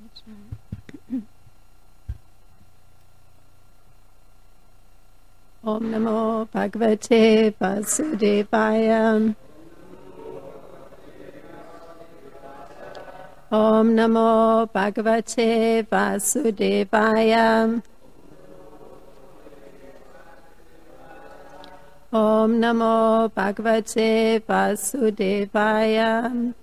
Om Namo Bhagavate Vasudevaya. Om Namo Bhagavate Vasudevaya. Om Namo Bhagavate Vasudevaya.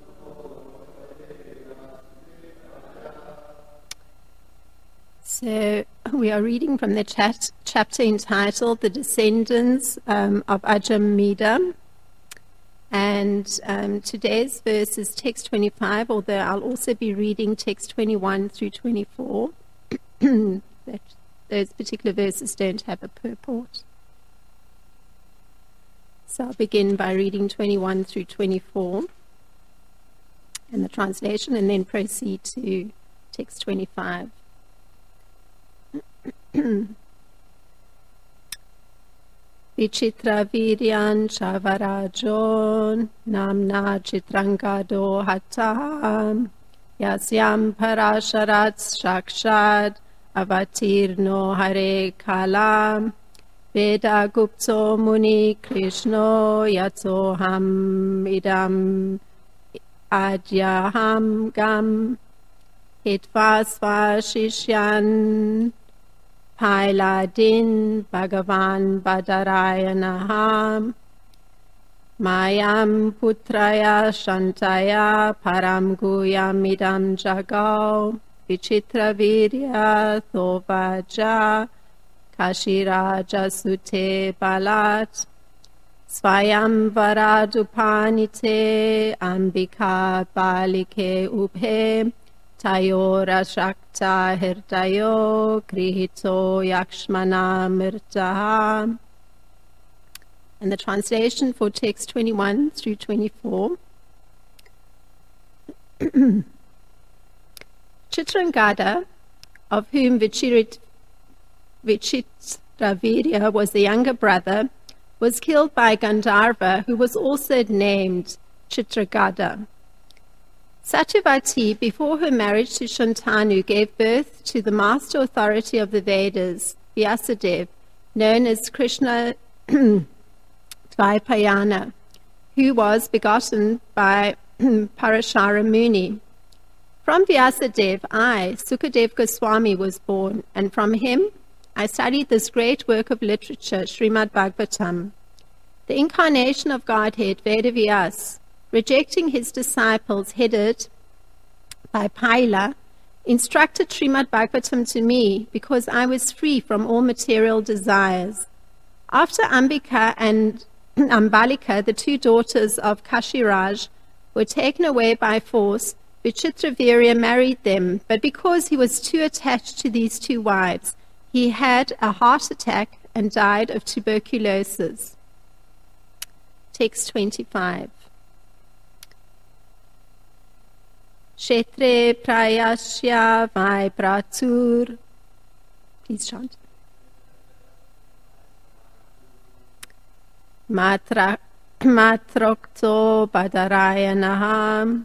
So we are reading from the chapter entitled The Descendants of Ajamida. And today's verse is text 25, although I'll also be reading text 21 through 24. Those particular verses don't have a purport. So I'll begin by reading 21 through 24 in the translation and then proceed to text 25. Vichitra Viryan Chavarajon Namna Chitrangado Hatam Yasyam Parasharat Shakshad Avatirno Hare Kalam Veda Gupto Muni Krishno Yatsoham Idam Adyaham Gam Hitvasva Shishyan Pailadin Bhagavan Badarayanaham Mayam Putraya Shantaya Param Guyamidam Jagau Vichitra Virya Thovaja Kashiraja Sute Balat Swayam Varadupanite Ambika Balike Ubhe Tayora Shakta Hirdayo Grihito Yakshmana Mirtaha. And the translation for text 21 through 24. Chitrangada, of whom Vichitravirya was the younger brother, was killed by Gandharva, who was also named Chitragada. Satyavati, before her marriage to Shantanu, gave birth to the master authority of the Vedas, Vyasadeva, known as Krishna Dvaipayana, who was begotten by Parashara Muni. From Vyasadeva, I, Sukadev Goswami, was born, and from him I studied this great work of literature, Srimad Bhagavatam. The incarnation of Godhead, Vedavyas, rejecting his disciples headed by Paila, instructed Srimad Bhagavatam to me because I was free from all material desires. After Ambika and Ambalika, the two daughters of Kashiraj, were taken away by force, Vichitravirya married them, but because he was too attached to these two wives, he had a heart attack and died of tuberculosis. Text 25. Kshetre prayasya vai pratur. Please chant. Matrokto badarayanaham.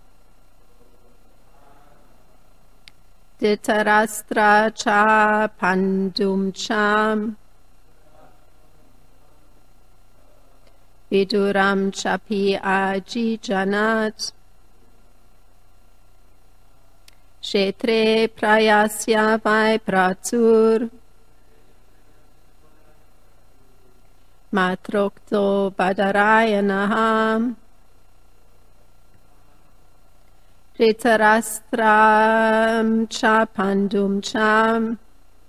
Ditarastra cha pandum cham. Viduram chapi aji janat. Kshetre prayasya vai pratur. Matrokto badarayanaham. Ritarastram cha pandum cham.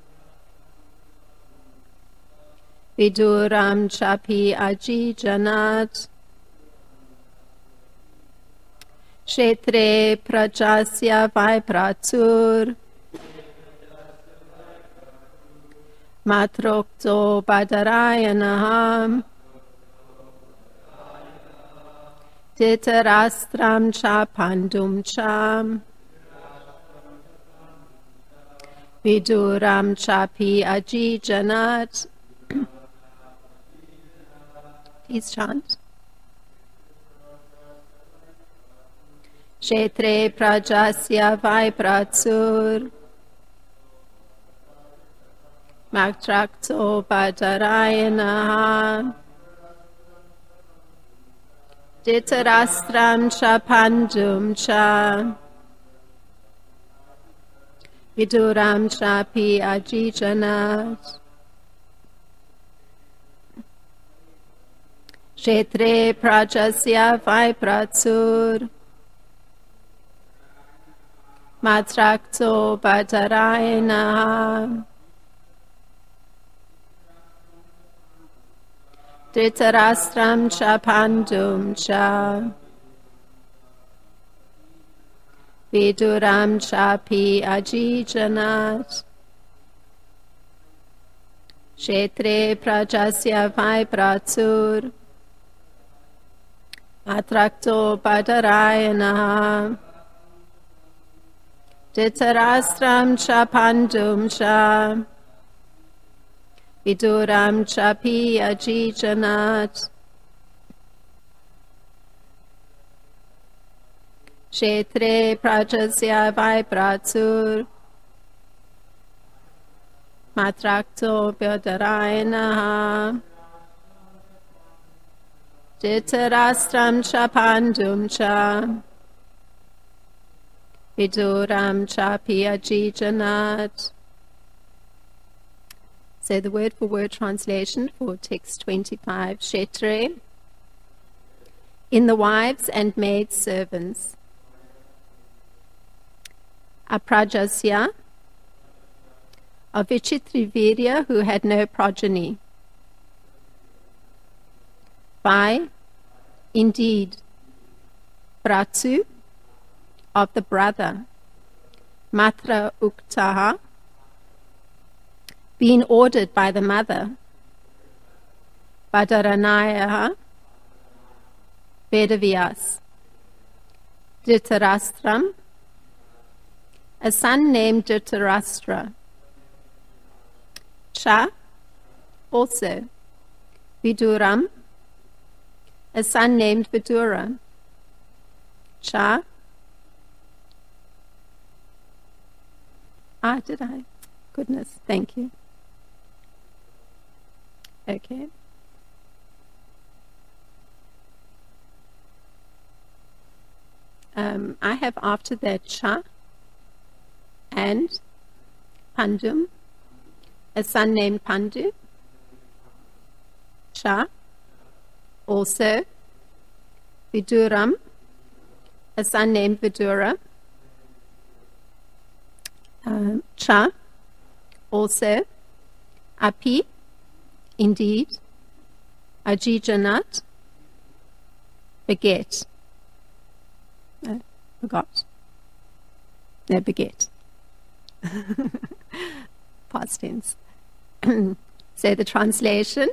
Viduram chapi aji janat. Kshetre prajasya vai pratur. Matrokto badarayanaham. Ditarastram cha pandum cham. Viduram chapi aji janat. Please chant. Kshetre prajasya vaipratsur Maktrakto Padarayanaha Ditarastram cha Pandum cha Viduram cha pi ajijanat Kshetre prajasya vaipratsur Matrakto Padarayanaha Dhritarastram cha Pandum cha Viduram cha pi ajijanat Kshetre prajasya vaipratsur Matrakto Padarayanaha Dhritarastram cha Pandum cha Viduram cha pi ajijanat Kshetre prajasya vaipratsur Matrakto Padarayanaha Dhritarastram cha Pandum cha Viduram cha pi ajijanat. So the word for word translation for text 25, Kshetre, in the wives and maid servants. Aprajasya, of Vichitravirya who had no progeny. By, indeed, Pratu, of the brother. Matra Uktaha, being ordered by the mother. Badaranayaha, Vedavyas. Dhritarastram, a son named Dhritarashtra. Cha, also. Viduram, a son named Vidura. Cha, did I? Goodness, thank you. Okay. I have after that Cha and Pandum, a son named Pandu. Cha, also. Viduram, a son named Vidura. Cha, also. Api, indeed. Ajijanat, beget. Begot. No, beget. Past tense. So the translation.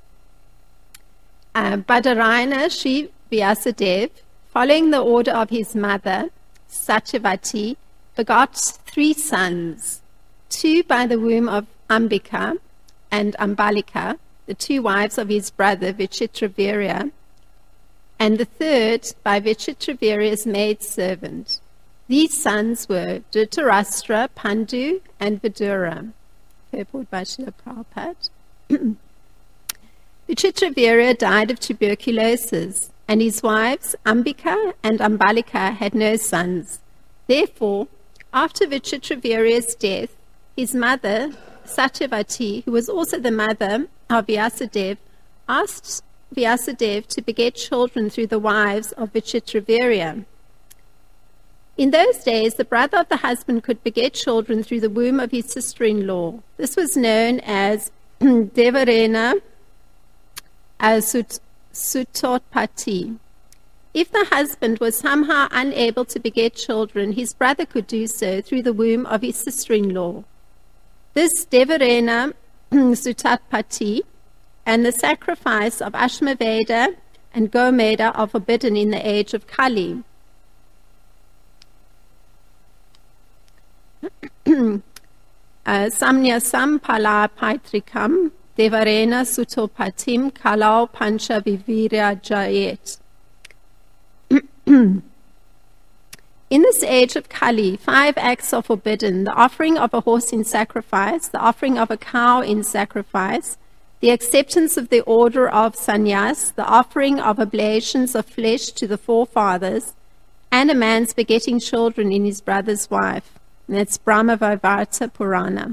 Badarayana Shri Vyasadeva, following the order of his mother, Satyavati, begot 3 sons, 2 by the womb of Ambika and Ambalika, the 2 wives of his brother Vichitravirya, and the 3rd by Vichitravirya's maidservant. These sons were Dhritarashtra, Pandu, and Vidura. Purport by Srila Prabhupada. Vichitravirya died of tuberculosis, and his wives Ambika and Ambalika had no sons. Therefore, after Vichitravirya's death, his mother, Satyavati, who was also the mother of Vyasadeva, asked Vyasadeva to beget children through the wives of Vichitravirya. In those days, the brother of the husband could beget children through the womb of his sister-in-law. This was known as Devarena Sutotpati. If the husband was somehow unable to beget children, his brother could do so through the womb of his sister-in-law. This Devarena Sutotpati and the sacrifice of Ashmaveda and Gomeda are forbidden in the age of Kali. Samnyasam pala paitrikam Devarena Sutopatim Kalau Pancha Vivirya Jayet. In this age of Kali, 5 acts are forbidden: the offering of a horse in sacrifice, the offering of a cow in sacrifice, the acceptance of the order of sannyas, the offering of oblations of flesh to the forefathers, and a man's begetting children in his brother's wife. And that's Brahma Vaivarta Purana.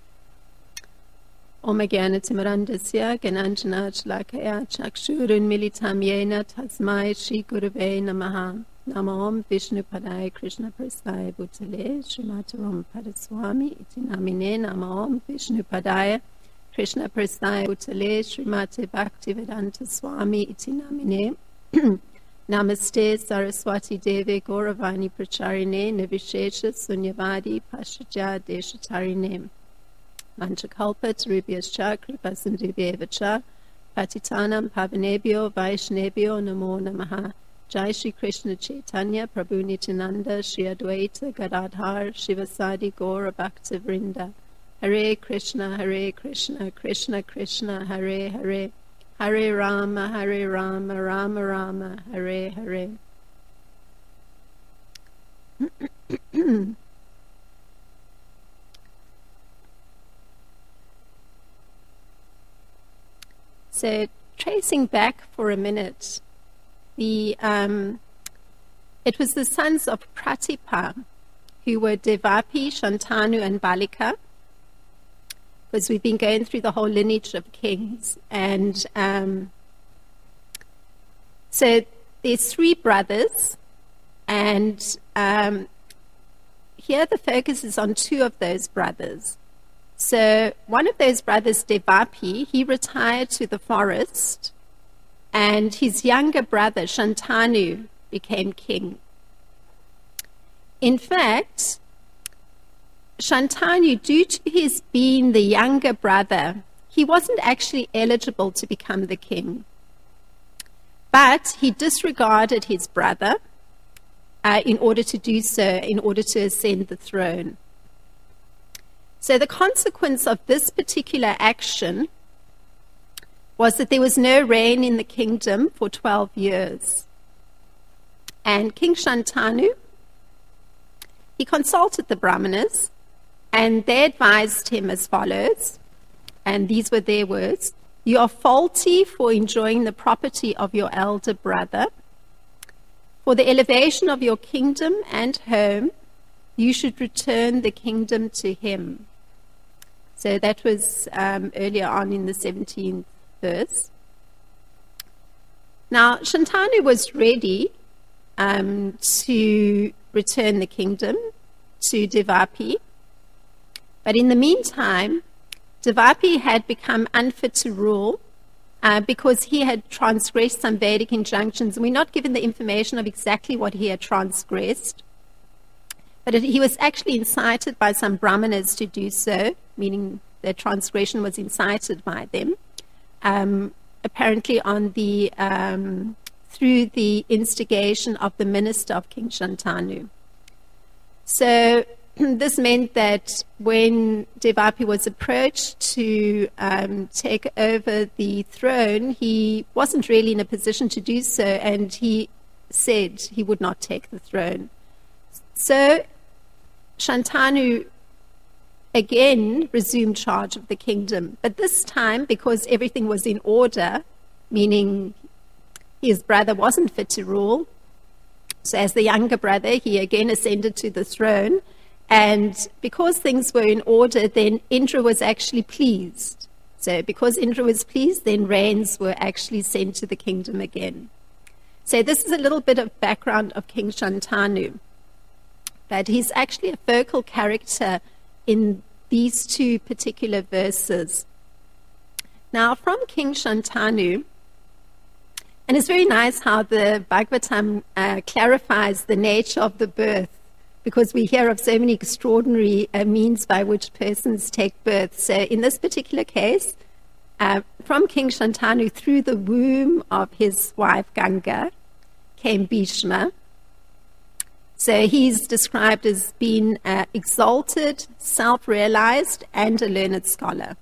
Om Jnanatimandasya Gyananjana Shalakaya Chakshurun Militam Yena Tasmai Shri Gurave Namaha. Namo Om Vishnu Padaya Krishna Prasthaya Bhutale Srimati Ram Padaswami Iti Namine. Namo Om Vishnu Padaya Krishna Prasthaya Bhutale Srimati Bhaktivedanta Swami Iti Namine. Namaste Saraswati Deve Gauravani Pracharine Nivishesha Sunyavadi Pashaja Deshatarine. Manchakalpa Tarubhyascha Kripasindhubhyevacha Patitanam Pavanebhyo Vaishnebhyo Namo Namaha. Jai Shri Krishna Chaitanya Prabhu Nityananda Shri Advaita Gadadhar Shivasadi Gaura Bhakta Vrinda. Hare Krishna Krishna Krishna Hare Hare, Hare Rama Rama Rama Hare Hare. So, tracing back for a minute, it was the sons of Pratipa who were Devapi, Shantanu, and Balika, because we've been going through the whole lineage of kings. And so there's 3 brothers, and here the focus is on 2 of those brothers. So one of those brothers, Devapi, he retired to the forest, and his younger brother, Shantanu, became king. In fact, Shantanu, due to his being the younger brother, he wasn't actually eligible to become the king. But he disregarded his brother in order to do so, in order to ascend the throne. So the consequence of this particular action was that there was no rain in the kingdom for 12 years. And King Shantanu, he consulted the Brahmanas, and they advised him as follows, and these were their words: "You are faulty for enjoying the property of your elder brother. For the elevation of your kingdom and home, you should return the kingdom to him." So that was earlier on in the 17th verse. Now, Shantanu was ready to return the kingdom to Devapi. But in the meantime, Devapi had become unfit to rule because he had transgressed some Vedic injunctions. And we're not given the information of exactly what he had transgressed. But he was actually incited by some Brahmanas to do so, meaning their transgression was incited by them, apparently on the through the instigation of the minister of King Shantanu. So this meant that when Devapi was approached to take over the throne, he wasn't really in a position to do so, and he said he would not take the throne. So Shantanu again resumed charge of the kingdom, but this time, because everything was in order, meaning his brother wasn't fit to rule, so as the younger brother, he again ascended to the throne. And because things were in order, then Indra was actually pleased. So because Indra was pleased, then rains were actually sent to the kingdom again. So this is a little bit of background of King Shantanu. But he's actually a focal character in these 2 particular verses. Now, from King Shantanu, and it's very nice how the Bhagavatam clarifies the nature of the birth, because we hear of so many extraordinary means by which persons take birth. So in this particular case, from King Shantanu, through the womb of his wife Ganga, came Bhishma. So he's described as being exalted, self-realized, and a learned scholar.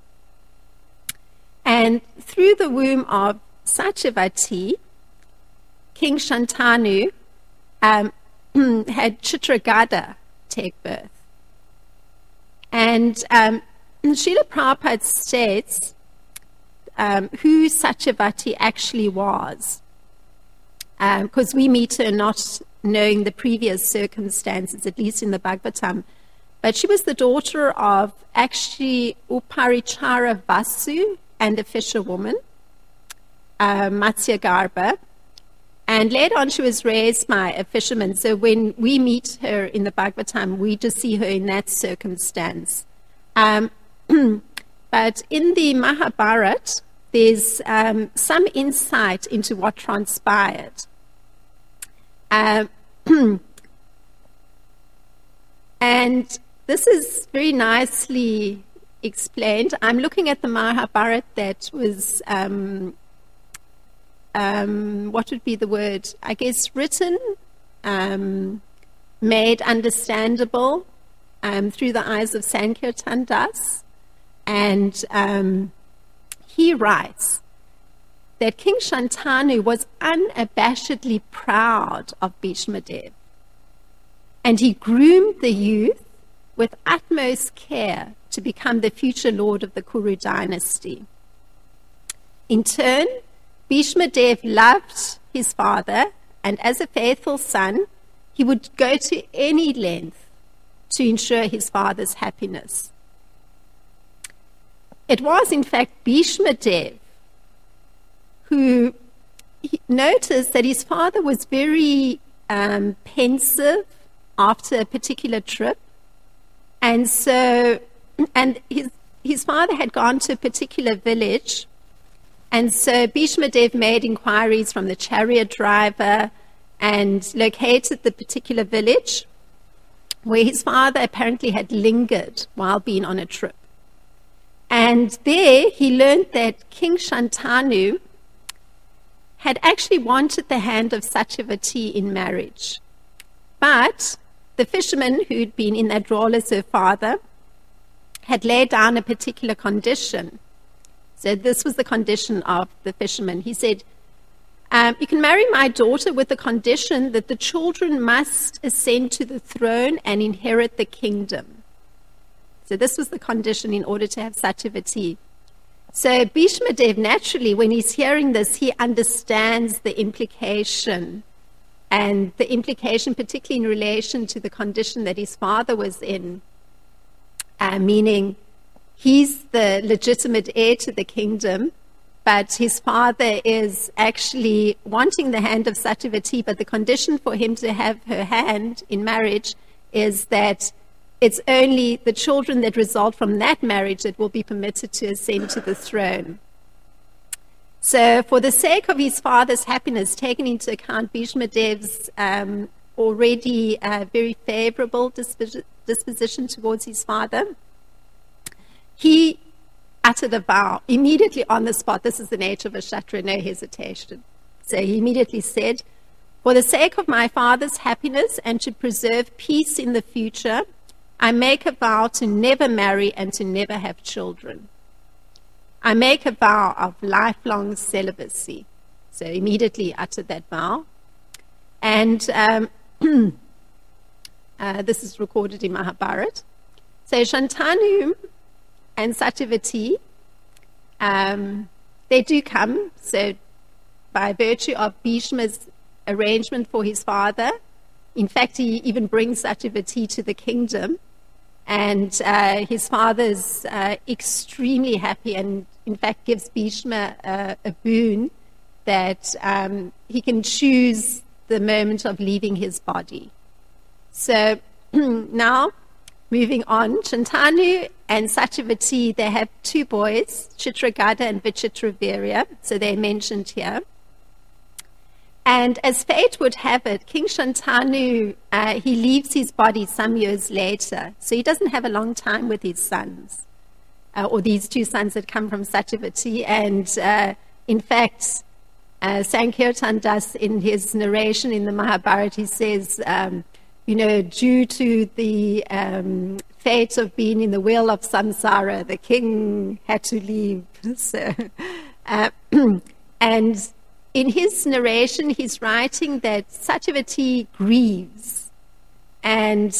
And through the womb of Satyavati, King Shantanu had Chitragada take birth. And Srila Prabhupada states who Satyavati actually was, because we meet her not knowing the previous circumstances, at least in the Bhagavatam. But she was the daughter of actually Uparichara Vasu and a fisherwoman, Matsya Garbha. And later on, she was raised by a fisherman. So when we meet her in the Bhagavatam, we just see her in that circumstance. But in the Mahabharata, there's some insight into what transpired. And this is very nicely explained. I'm looking at the Mahabharata that was, what would be the word? I guess written, made understandable through the eyes of Sankirtan Das. And he writes that King Shantanu was unabashedly proud of Bhishma Dev. And he groomed the youth with utmost care to become the future lord of the Kuru dynasty. In turn, Bhishma Dev loved his father, and as a faithful son, he would go to any length to ensure his father's happiness. It was, in fact, Bhishma Dev who noticed that his father was very pensive after a particular trip. And so, and his father had gone to a particular village. And so Bhishma Dev made inquiries from the chariot driver and located the particular village where his father apparently had lingered while being on a trip. And there he learned that King Shantanu had actually wanted the hand of Satyavati in marriage. But the fisherman who'd been in that role as her father had laid down a particular condition. So this was the condition of the fisherman. He said, you can marry my daughter with the condition that the children must ascend to the throne and inherit the kingdom. So this was the condition in order to have Satyavati. So Bhishma Dev, naturally, when he's hearing this, he understands the implication, and the implication particularly in relation to the condition that his father was in, meaning he's the legitimate heir to the kingdom, but his father is actually wanting the hand of Satyavati, but the condition for him to have her hand in marriage is that it's only the children that result from that marriage that will be permitted to ascend to the throne. So for the sake of his father's happiness, taking into account Bhishma Dev's already very favorable disposition towards his father, he uttered a vow immediately on the spot. This is the nature of a Kshatriya, no hesitation. So he immediately said, for the sake of my father's happiness and to preserve peace in the future, I make a vow to never marry and to never have children. I make a vow of lifelong celibacy. So immediately uttered that vow. And this is recorded in Mahabharata. So Shantanu and Satyavati, they do come. So by virtue of Bhishma's arrangement for his father, in fact, he even brings Satyavati to the kingdom. And his father's extremely happy and, in fact, gives Bhishma a boon that he can choose the moment of leaving his body. So now, moving on, Shantanu and Satyavati, they have two boys, Chitragada and Vichitravirya, so they're mentioned here. And as fate would have it, King Shantanu, he leaves his body some years later. So he doesn't have a long time with his sons, or these two sons that come from Satyavati. And in fact, Sankirtan Das, in his narration in the Mahabharata, he says, due to the fate of being in the wheel of samsara, the king had to leave. So, and in his narration, he's writing that Satyavati grieves And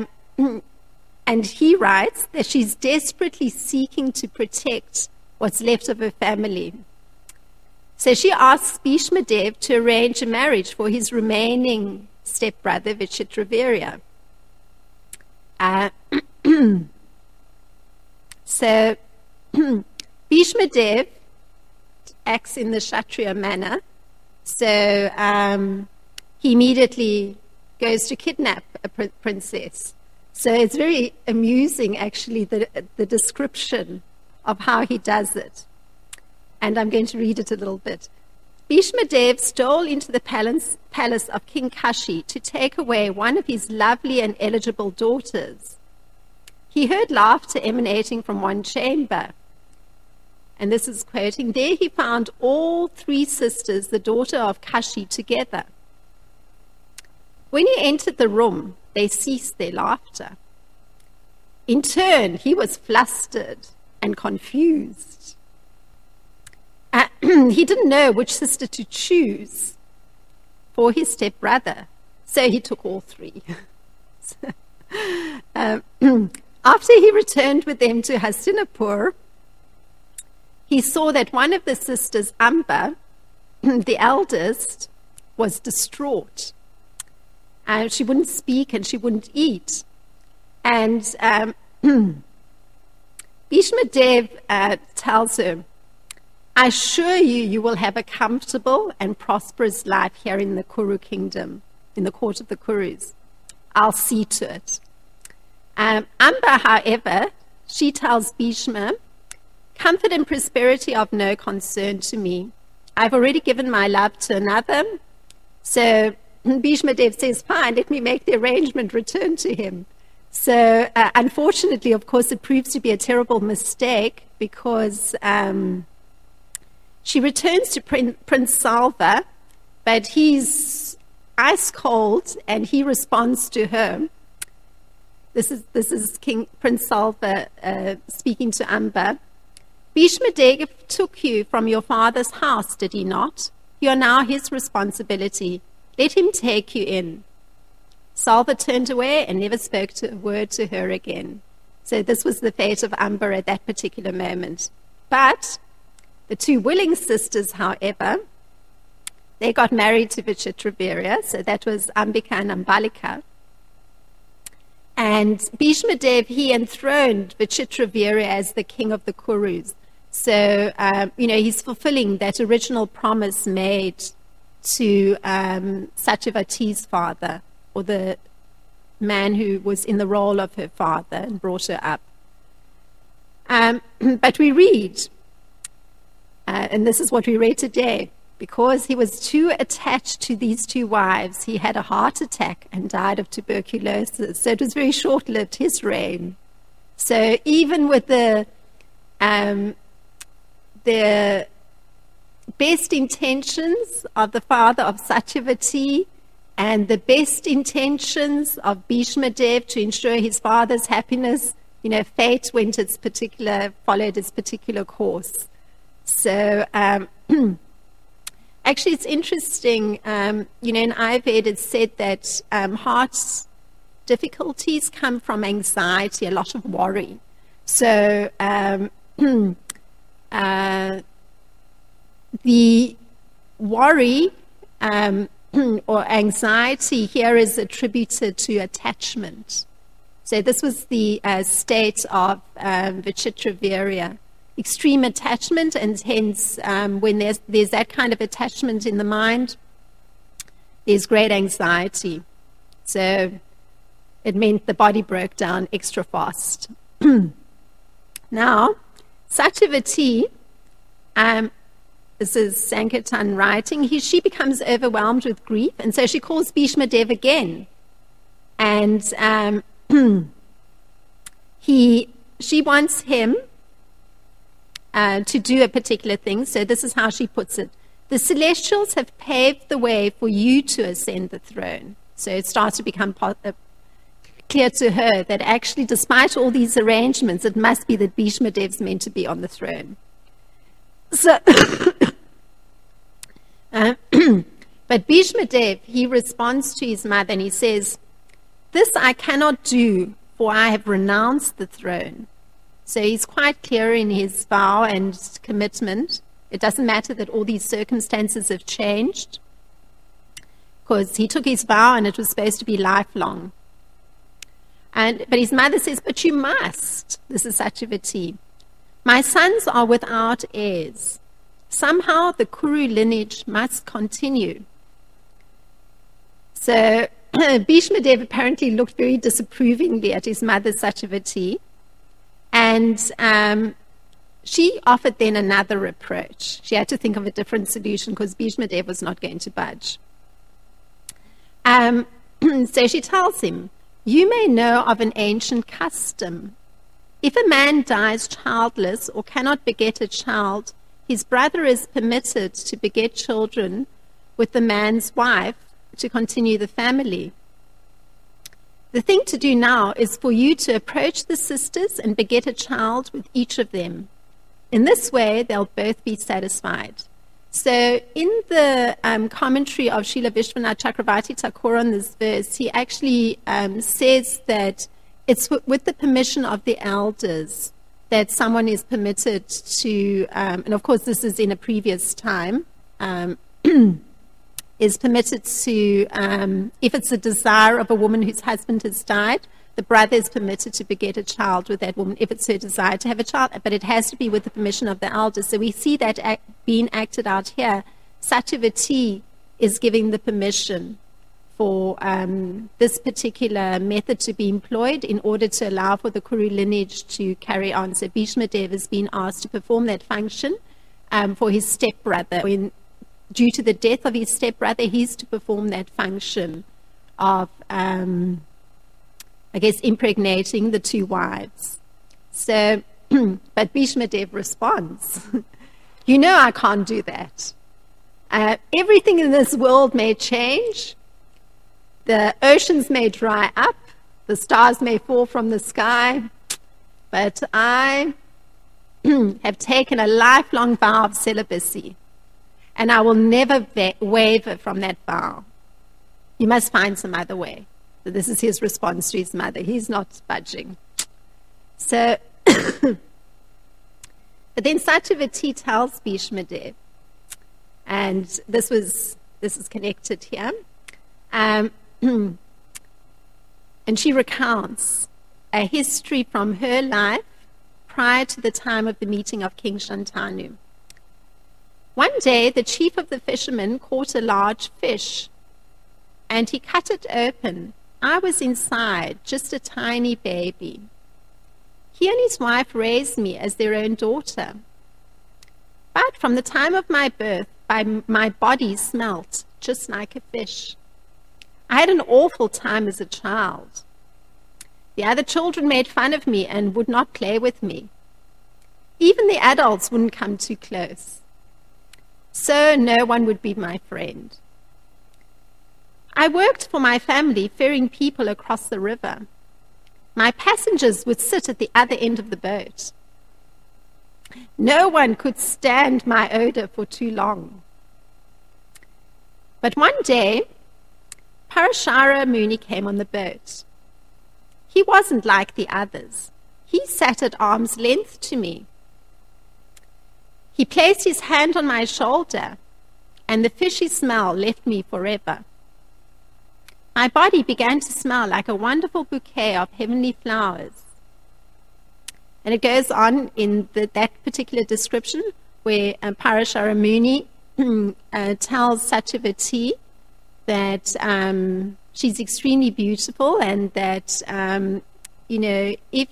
he writes that she's desperately seeking to protect what's left of her family. So she asks Bhishmadev to arrange a marriage for his remaining stepbrother, Vichitravirya. So Bhishmadev acts in the Kshatriya manner. So he immediately goes to kidnap a princess. So it's very amusing, actually, the description of how he does it. And I'm going to read it a little bit. Bhishmadev stole into the palace of King Kashi to take away one of his lovely and eligible daughters. He heard laughter emanating from one chamber. And this is quoting, there he found all three sisters, the daughter of Kashi, together. When he entered the room, they ceased their laughter. In turn, he was flustered and confused. He didn't know which sister to choose for his stepbrother, so he took all three. After he returned with them to Hastinapur, he saw that one of the sisters, Amba, the eldest, was distraught. She wouldn't speak and she wouldn't eat. And Bhishmadev tells her, I assure you, you will have a comfortable and prosperous life here in the Kuru kingdom, in the court of the Kurus. I'll see to it. Amba, however, she tells Bhishma, comfort and prosperity are of no concern to me. I've already given my love to another. So Bhishmadev says, fine, let me make the arrangement, return to him. So unfortunately, of course, it proves to be a terrible mistake because she returns to Prince Salva, but he's ice cold and he responds to her. This is Prince Salva speaking to Amba. Bhishmadev took you from your father's house, did he not? You are now his responsibility. Let him take you in. Salva turned away and never spoke a word to her again. So this was the fate of Amba at that particular moment. But the two willing sisters, however, they got married to Vichitravirya, so that was Ambika and Ambalika. And Bhishmadev, he enthroned Vichitravirya as the king of the Kurus. So, he's fulfilling that original promise made to Satyavati's father, or the man who was in the role of her father and brought her up. But we read, and this is what we read today, because he was too attached to these two wives, he had a heart attack and died of tuberculosis. So it was very short-lived, his reign. So even with the best intentions of the father of Satyavati and the best intentions of Bhishmadev to ensure his father's happiness, fate followed its particular course. So actually, it's interesting, in Ayurveda it's said that heart difficulties come from anxiety, a lot of worry. So the worry or anxiety here is attributed to attachment. So this was the state of Vichitravirya. Extreme attachment, and hence when there's that kind of attachment in the mind, there's great anxiety. So it meant the body broke down extra fast. Now, Satyavati, this is Sankirtan writing, she becomes overwhelmed with grief, and so she calls Bhishmadev again. And she wants him to do a particular thing. So this is how she puts it. The celestials have paved the way for you to ascend the throne. So it starts to become clear to her that actually, despite all these arrangements, it must be that Bhishmadev's meant to be on the throne. So, but Bhishmadev, he responds to his mother and he says, this I cannot do, for I have renounced the throne. So he's quite clear in his vow and commitment. It doesn't matter that all these circumstances have changed, because he took his vow and it was supposed to be lifelong. But his mother says, but you must. This is Satyavati. My sons are without heirs. Somehow the Kuru lineage must continue. So Bhishma Dev apparently looked very disapprovingly at his mother Satyavati, and she offered then another approach. She had to think of a different solution because Bhishma Dev was not going to budge. So she tells him, you may know of an ancient custom. If a man dies childless or cannot beget a child, his brother is permitted to beget children with the man's wife to continue the family. The thing to do now is for you to approach the sisters and beget a child with each of them. In this way, they'll both be satisfied. So in the commentary of Srila Vishwanath Chakravarti Thakur on this verse, he actually says that it's with the permission of the elders that someone is permitted to, and of course this is in a previous time, is permitted to, if it's a desire of a woman whose husband has died, the brother is permitted to beget a child with that woman if it's her desire to have a child, but it has to be with the permission of the elders. So we see that being acted out here. Satyavati is giving the permission for this particular method to be employed in order to allow for the Kuru lineage to carry on. So Bhishma Dev has been asked to perform that function for his stepbrother. Due to the death of his stepbrother, he's to perform that function of impregnating the two wives. So, but Bhishma Dev responds, you know I can't do that. Everything in this world may change. The oceans may dry up. The stars may fall from the sky. But I have taken a lifelong vow of celibacy, and I will never waver from that vow. You must find some other way. So this is his response to his mother. He's not budging. So, but then Satyavati tells Bhishma Dev, and this is connected here, and she recounts a history from her life prior to the time of the meeting of King Shantanu. One day, the chief of the fishermen caught a large fish, and he cut it open. I was inside, just a tiny baby. He and his wife raised me as their own daughter. But from the time of my birth, my body smelt just like a fish. I had an awful time as a child. The other children made fun of me and would not play with me. Even the adults wouldn't come too close. So no one would be my friend. I worked for my family, ferrying people across the river. My passengers would sit at the other end of the boat. No one could stand my odor for too long. But one day, Parashara Muni came on the boat. He wasn't like the others. He sat at arm's length to me. He placed his hand on my shoulder, and the fishy smell left me forever. My body began to smell like a wonderful bouquet of heavenly flowers. And it goes on in that particular description where Parashara Muni tells Satyavati that she's extremely beautiful and that, if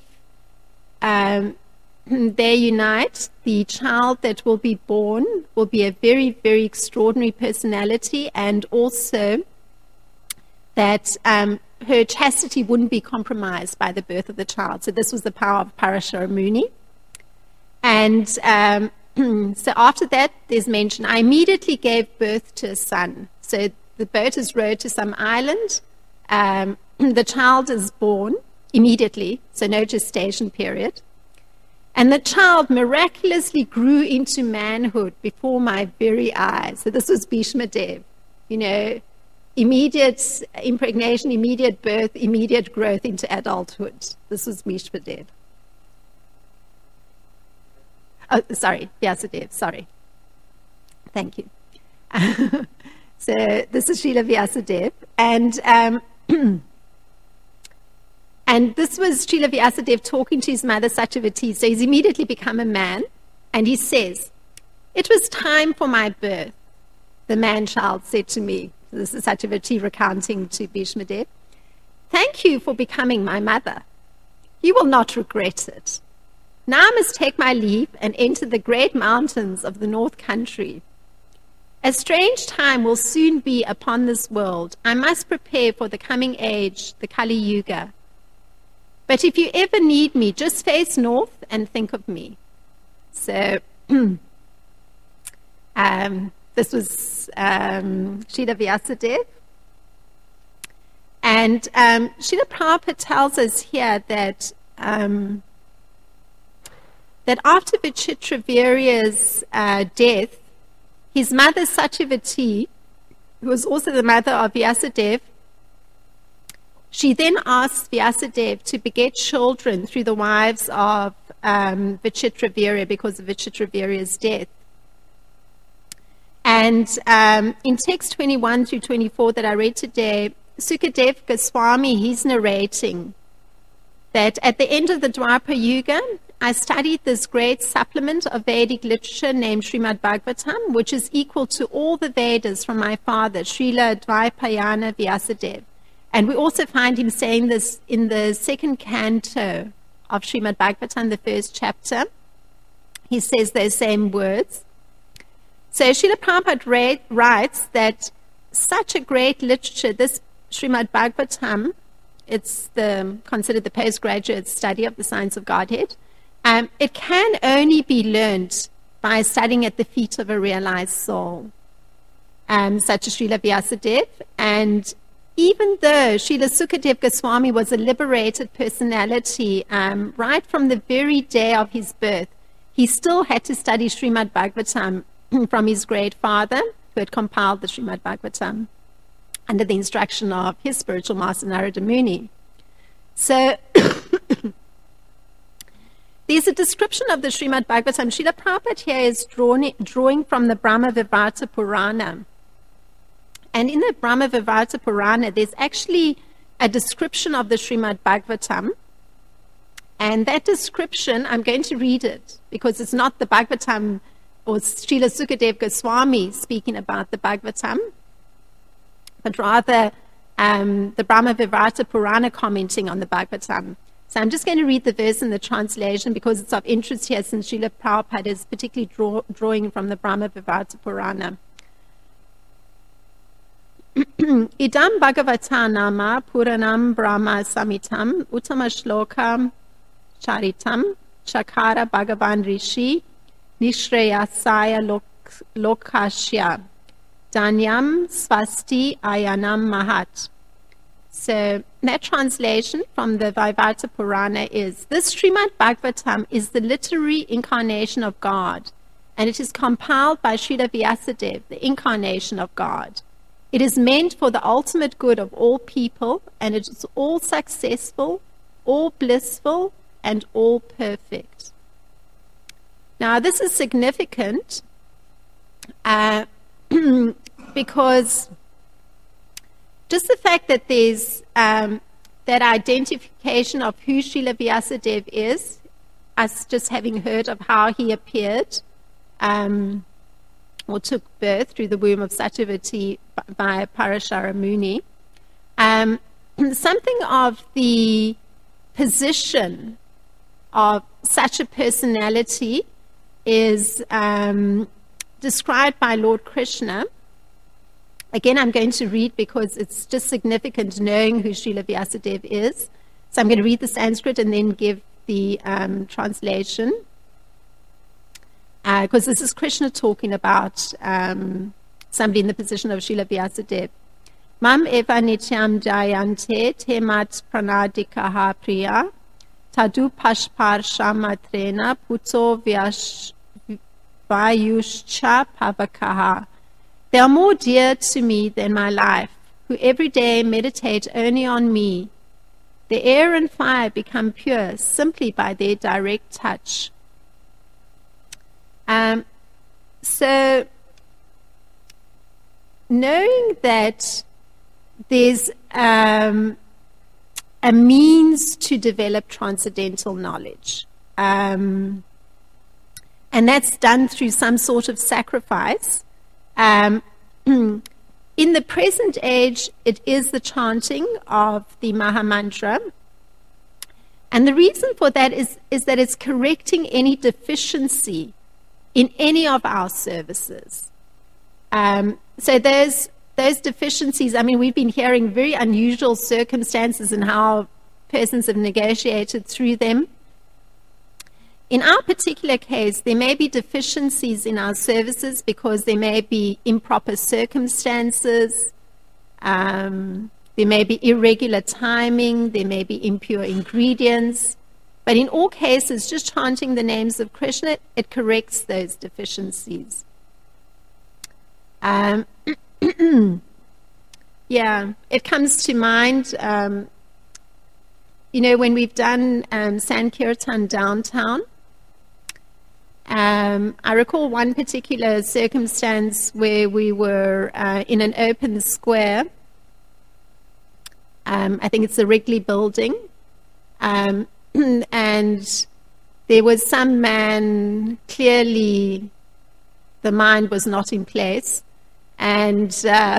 they unite, the child that will be born will be a very, very extraordinary personality, and also that her chastity wouldn't be compromised by the birth of the child. So this was the power of Parashara Muni. And so after that, there's mention, I immediately gave birth to a son. So the boat is rowed to some island. The child is born immediately, so no gestation period. And the child miraculously grew into manhood before my very eyes. So this was Bhishma Dev, immediate impregnation, immediate birth, immediate growth into adulthood. This was Mishpadev. Oh, sorry, Vyasadeva, sorry. Thank you. So this is Srila Vyasadeva, and and this was Srila Vyasadeva talking to his mother Satyavati. So he's immediately become a man, and he says, "It was time for my birth," the man-child said to me. This is Satyavati recounting to Bhishmadev. "Thank you for becoming my mother. You will not regret it. Now I must take my leave and enter the great mountains of the North Country. A strange time will soon be upon this world. I must prepare for the coming age, the Kali Yuga. But if you ever need me, just face north and think of me." So this was Srila Vyasadeva. And Srila Prabhupada tells us here that that after Vichitravirya's death, his mother Satyavati, who was also the mother of Vyasadeva, she then asked Vyasadeva to beget children through the wives of Vichitravirya because of Vichitravirya's death. And in text 21 through 24 that I read today, Sukadev Goswami, he's narrating that at the end of the Dwapara Yuga, I studied this great supplement of Vedic literature named Srimad Bhagavatam, which is equal to all the Vedas from my father, Srila Dvaipayana Vyasadeva. And we also find him saying this in the second canto of Srimad Bhagavatam, the first chapter. He says those same words. So Srila Prabhupada writes that such a great literature, this Srimad Bhagavatam, it's considered the postgraduate study of the science of Godhead. It can only be learned by studying at the feet of a realized soul, such as Srila Vyasadeva. And even though Srila Sukadeva Goswami was a liberated personality right from the very day of his birth, he still had to study Srimad Bhagavatam from his great father, who had compiled the Srimad Bhagavatam under the instruction of his spiritual master Narada Muni. So there's a description of the Srimad Bhagavatam. Srila Prabhupada here is drawing from the Brahma Vivarta Purana. And in the Brahma Vivarta Purana, there's actually a description of the Srimad Bhagavatam. And that description, I'm going to read it, because it's not the Bhagavatam or Srila Sukadeva Goswami speaking about the Bhagavatam, but rather the Brahma Vivarta Purana commenting on the Bhagavatam. So I'm just going to read the verse in the translation because it's of interest here, since Srila Prabhupada is particularly drawing from the Brahma Vivarta Purana. Idam Bhagavata Nama Puranam Brahma Samitam Uttama Shloka Charitam Chakara Bhagavan Rishi Nishreyasaya Lokashya Danyam Swasti Ayanam Mahat. So that translation from the Vivarta Purana is, this Srimad Bhagavatam is the literary incarnation of God, and it is compiled by Srila Vyasadeva, the incarnation of God. It is meant for the ultimate good of all people, and it is all successful, all blissful, and all perfect. Now, this is significant because just the fact that there's that identification of who Srila Vyasadeva is, us just having heard of how he appeared or took birth through the womb of Satyavati by Parashara Muni, something of the position of such a personality is described by Lord Krishna. Again, I'm going to read because it's just significant knowing who Srila Vyasadeva is. So I'm going to read the Sanskrit and then give the translation. Because this is Krishna talking about somebody in the position of Srila Vyasadeva. Mam eva nityam jayante temat pranadikaha priya tadu pashpar shamatrena puto vayushcha pavakaha. They are more dear to me than my life, who every day meditate only on me. The air and fire become pure simply by their direct touch. So, knowing that there's a means to develop transcendental knowledge, and that's done through some sort of sacrifice. In the present age, it is the chanting of the Maha Mantra. And the reason for that is that it's correcting any deficiency in any of our services. So those deficiencies, I mean, we've been hearing very unusual circumstances and how persons have negotiated through them. In our particular case, there may be deficiencies in our services because there may be improper circumstances, there may be irregular timing, there may be impure ingredients. But in all cases, just chanting the names of Krishna, it corrects those deficiencies. Yeah, it comes to mind, when we've done Sankirtan downtown, I recall one particular circumstance where we were in an open square. I think it's the Wrigley building. And there was some man, clearly the mind was not in place. And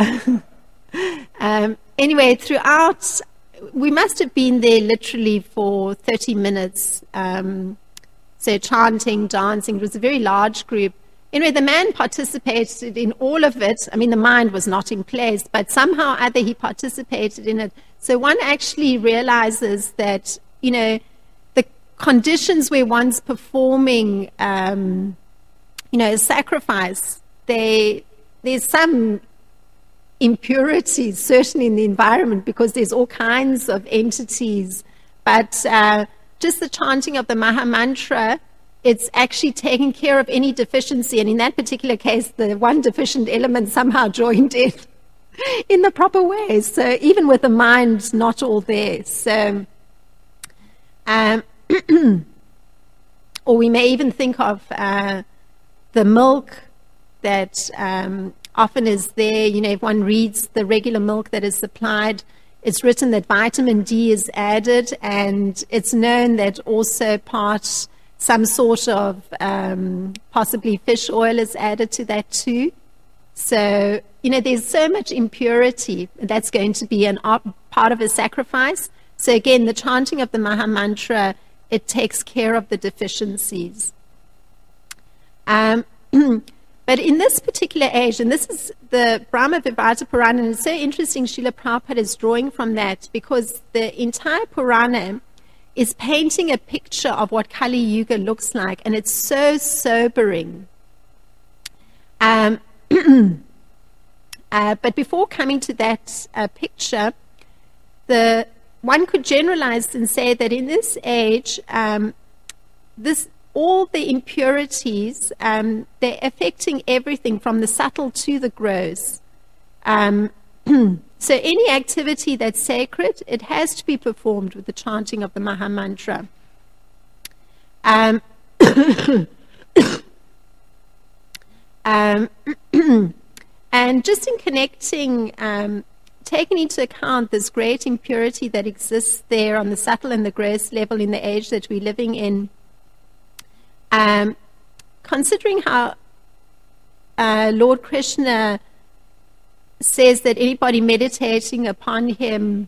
anyway, throughout, we must have been there literally for 30 minutes. So chanting, dancing, it was a very large group. Anyway, the man participated in all of it. I mean, the mind was not in place, but somehow or other he participated in it. So one actually realizes that, the conditions where one's performing, a sacrifice, there's some impurities, certainly in the environment, because there's all kinds of entities. But just the chanting of the Maha Mantra, it's actually taking care of any deficiency. And in that particular case, the one deficient element somehow joined in the proper way. So even with the mind not all there. So, or we may even think of the milk that often is there. If one reads the regular milk that is supplied, it's written that vitamin D is added, and it's known that also some sort of possibly fish oil is added to that too. So, there's so much impurity that's going to be part of a sacrifice. So again, the chanting of the Maha Mantra, it takes care of the deficiencies. But in this particular age, and this is the Brahma Vivata Purana, and it's so interesting Srila Prabhupada is drawing from that, because the entire Purana is painting a picture of what Kali Yuga looks like, and it's so sobering. But before coming to that picture, one could generalize and say that in this age, all the impurities, they're affecting everything from the subtle to the gross. So any activity that's sacred, it has to be performed with the chanting of the Maha Mantra. And just in connecting, taking into account this great impurity that exists there on the subtle and the gross level in the age that we're living in, considering how Lord Krishna says that anybody meditating upon him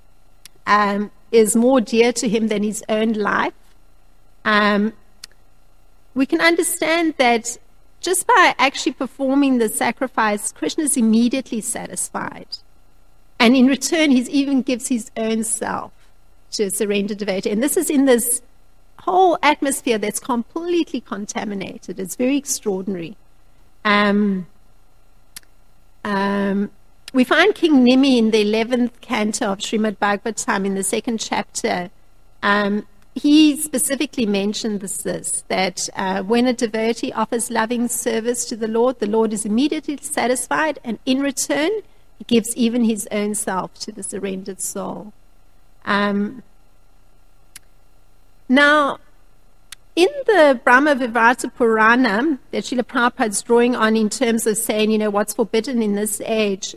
is more dear to him than his own life, we can understand that just by actually performing the sacrifice, Krishna is immediately satisfied. And in return, he even gives his own self to a surrendered devotee. And this is in this whole atmosphere that's completely contaminated. It's very extraordinary. We find King Nimi in the 11th canto of Srimad Bhagavatam in the 2nd chapter. He specifically mentioned this, that when a devotee offers loving service to the Lord is immediately satisfied, and in return, gives even his own self to the surrendered soul. Now, in the Brahma Vivata Purana that Srila Prabhupada is drawing on in terms of saying, what's forbidden in this age,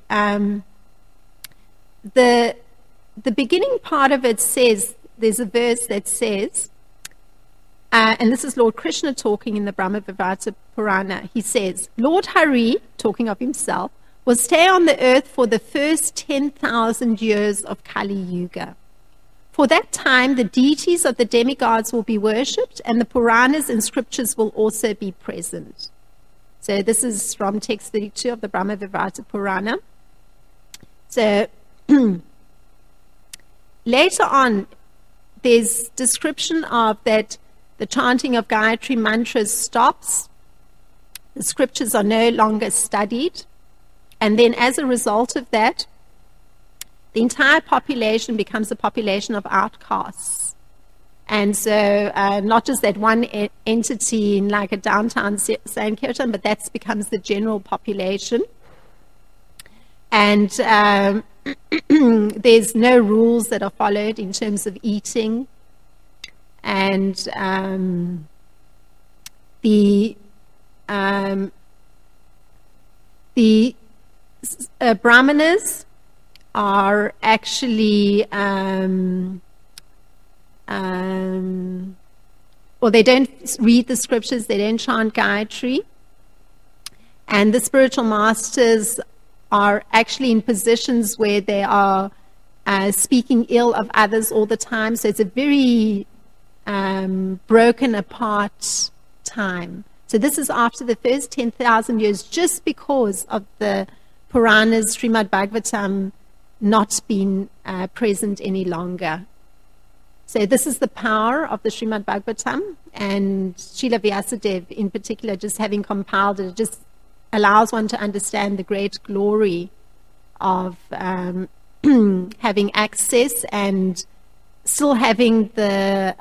the beginning part of it says, there's a verse that says, and this is Lord Krishna talking in the Brahma Vivata Purana. He says, Lord Hari, talking of himself, will stay on the earth for the first 10,000 years of Kali Yuga. For that time, the deities of the demigods will be worshipped, and the Puranas and scriptures will also be present. So this is from text 32 of the Brahma Vivata Purana. So later on, there's description of that the chanting of Gayatri mantras stops, the scriptures are no longer studied, and then as a result of that, the entire population becomes a population of outcasts. And so not just that one entity in like a downtown Sankirtan, but that becomes the general population. And there's no rules that are followed in terms of eating. And the Brahmanas are actually, well, they don't read the scriptures, they don't chant Gayatri. And the spiritual masters are actually in positions where they are speaking ill of others all the time. So it's a very broken apart time. So this is after the first 10,000 years, just because of the Puranas, Srimad Bhagavatam, not being present any longer. So this is the power of the Srimad Bhagavatam, and Srila Vyasadeva in particular, just having compiled it, just allows one to understand the great glory of having access and still having the,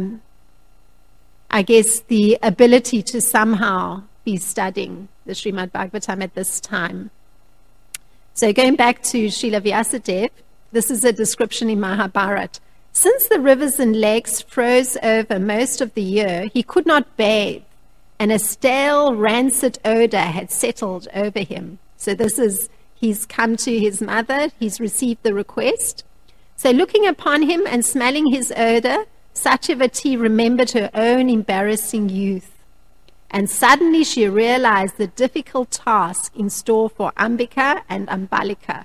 I guess, the ability to somehow be studying the Srimad Bhagavatam at this time. So going back to Srila Vyasadeva, this is a description in Mahabharata. Since the rivers and lakes froze over most of the year, he could not bathe, and a stale, rancid odor had settled over him. So this is, he's come to his mother, he's received the request. So looking upon him and smelling his odor, Satyavati remembered her own embarrassing youth. And suddenly she realized the difficult task in store for Ambika and Ambalika.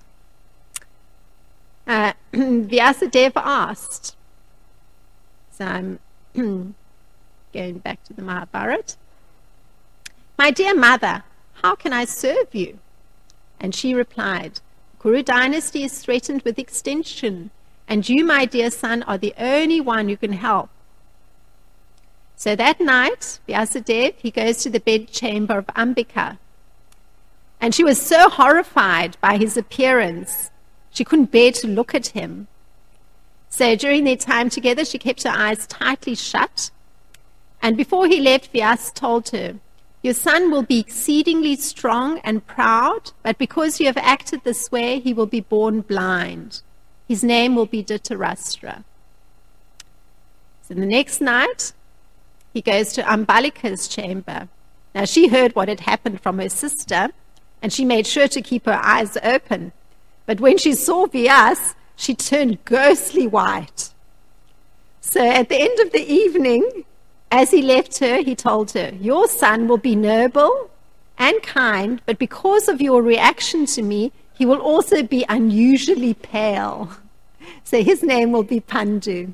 Vyasadeva asked, so I'm going back to the Mahabharata, "My dear mother, how can I serve you?" And she replied, "Kuru dynasty is threatened with extinction, and you, my dear son, are the only one who can help." So that night, Vyasadeva, he goes to the bedchamber of Ambika. And she was so horrified by his appearance, she couldn't bear to look at him. So during their time together, she kept her eyes tightly shut. And before he left, Vyas told her, "Your son will be exceedingly strong and proud, but because you have acted this way, he will be born blind. His name will be Dhritarashtra." So the next night, he goes to Ambalika's chamber. Now, she heard what had happened from her sister, and she made sure to keep her eyes open. But when she saw Vyas, she turned ghostly white. So at the end of the evening, as he left her, he told her, "Your son will be noble and kind, but because of your reaction to me, he will also be unusually pale. So his name will be Pandu."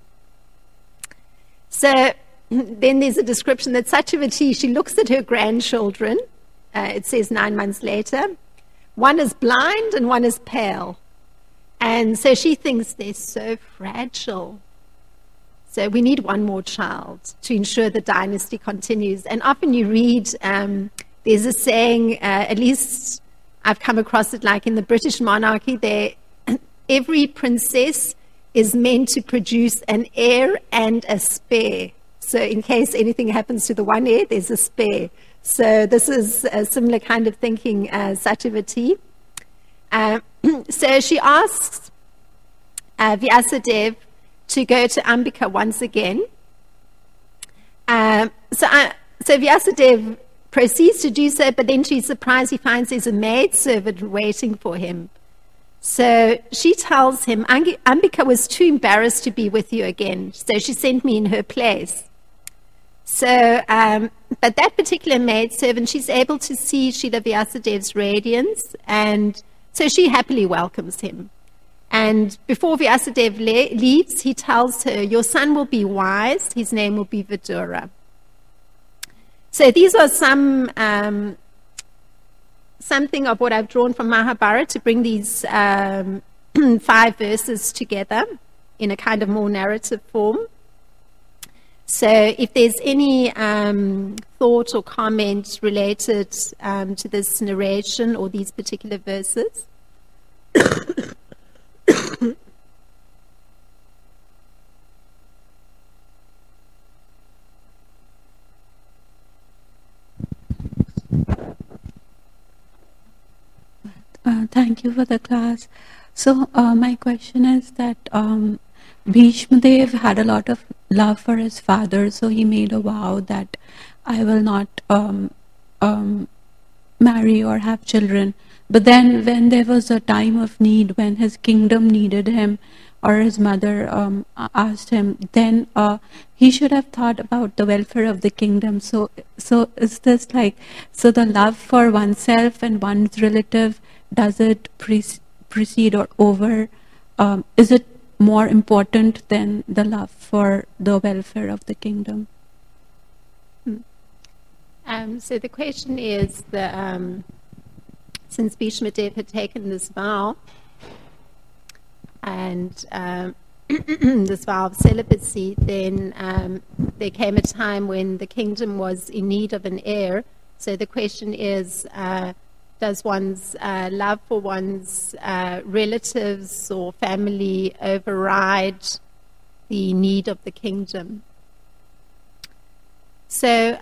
So then there's a description that Satyavati, she looks at her grandchildren. It says 9 months later. One is blind and one is pale. And so she thinks they're so fragile. So we need one more child to ensure the dynasty continues. And often you read, there's a saying, at least I've come across it like in the British monarchy, every princess is meant to produce an heir and a spare. So in case anything happens to the one heir, there's a spare. So this is a similar kind of thinking as Satyavati. So she asks Vyasadeva to go to Ambika once again. So Vyasadeva proceeds to do so, but then she's surprised he finds there's a maidservant waiting for him. So she tells him, Ambika was too embarrassed to be with you again, so she sent me in her place. So, but that particular maidservant, she's able to see Srila Vyasadev's radiance, and so she happily welcomes him. And before Vyasadeva leaves, he tells her, your son will be wise, his name will be Vidura. So these are something of what I've drawn from Mahabharata to bring these 5 verses together in a kind of more narrative form. So if there's any thought or comment related to this narration or these particular verses. Thank you for the class. So my question is that Bhishma Dev had a lot of love for his father, so he made a vow that I will not marry or have children. But then when there was a time of need, when his kingdom needed him or his mother asked him, then he should have thought about the welfare of the kingdom. So is this like, so the love for oneself and one's relative, does it precede or over? Is it more important than the love for the welfare of the kingdom? So the question is, since Bhishma Dev had taken this vow, and this vow of celibacy, then there came a time when the kingdom was in need of an heir. So the question is, does one's love for one's relatives or family override the need of the kingdom? So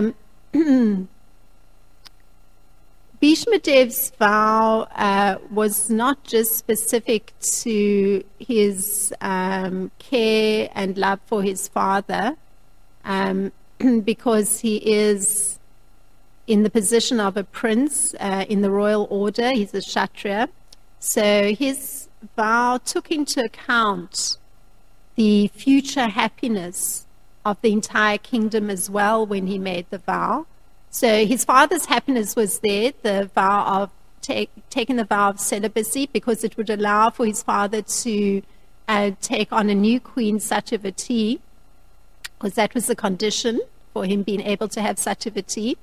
Bhishma Dev's vow was not just specific to his care and love for his father, because he is in the position of a prince in the royal order. He's a Kshatriya. So his vow took into account the future happiness of the entire kingdom as well when he made the vow. So his father's happiness was there, the vow of taking the vow of celibacy, because it would allow for his father to take on a new queen, Satyavati, because that was the condition for him being able to have Satyavati.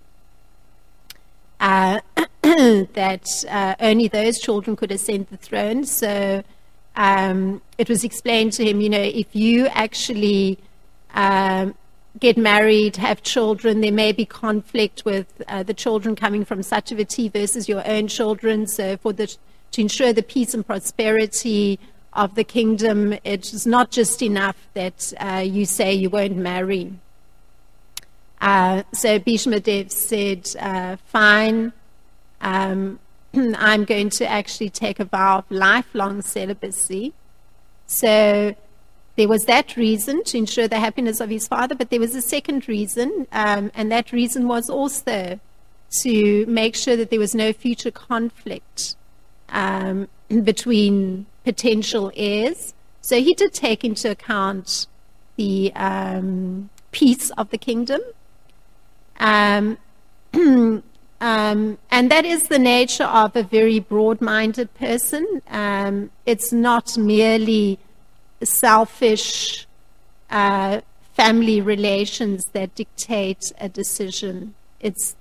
That only those children could ascend the throne. So it was explained to him, if you actually get married, have children, there may be conflict with the children coming from Satyavati versus your own children. So to ensure the peace and prosperity of the kingdom, it's not just enough that you say you won't marry. So Bhishma Dev said, fine, I'm going to actually take a vow of lifelong celibacy. So there was that reason to ensure the happiness of his father, but there was a second reason, and that reason was also to make sure that there was no future conflict between potential heirs. So he did take into account the peace of the kingdom. And that is the nature of a very broad-minded person. It's not merely selfish family relations that dictate a decision. It's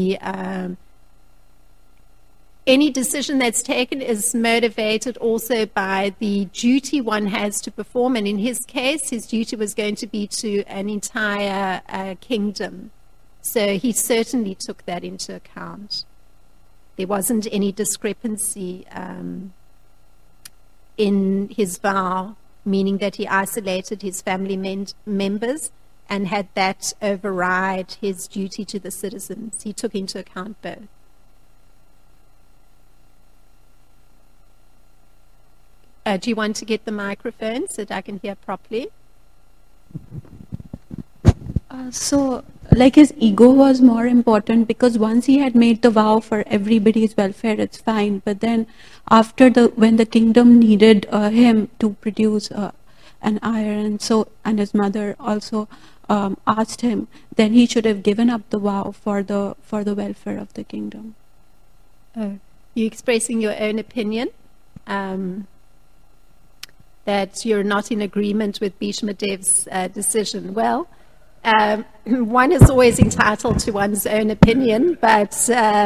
any decision that's taken is motivated also by the duty one has to perform, and in his case, his duty was going to be to an entire kingdom. So he certainly took that into account. There wasn't any discrepancy in his vow, meaning that he isolated his family members and had that override his duty to the citizens. He took into account both. Do you want to get the microphone so that I can hear properly? So, like his ego was more important, because once he had made the vow for everybody's welfare, it's fine. But then, after when the kingdom needed him to produce an heir, and his mother also asked him, then he should have given up the vow for the welfare of the kingdom. Oh, you're expressing your own opinion, that you're not in agreement with Bhishma Dev's decision. Well, one is always entitled to one's own opinion, but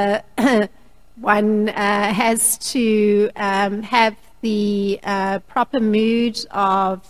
one has to have the proper mood of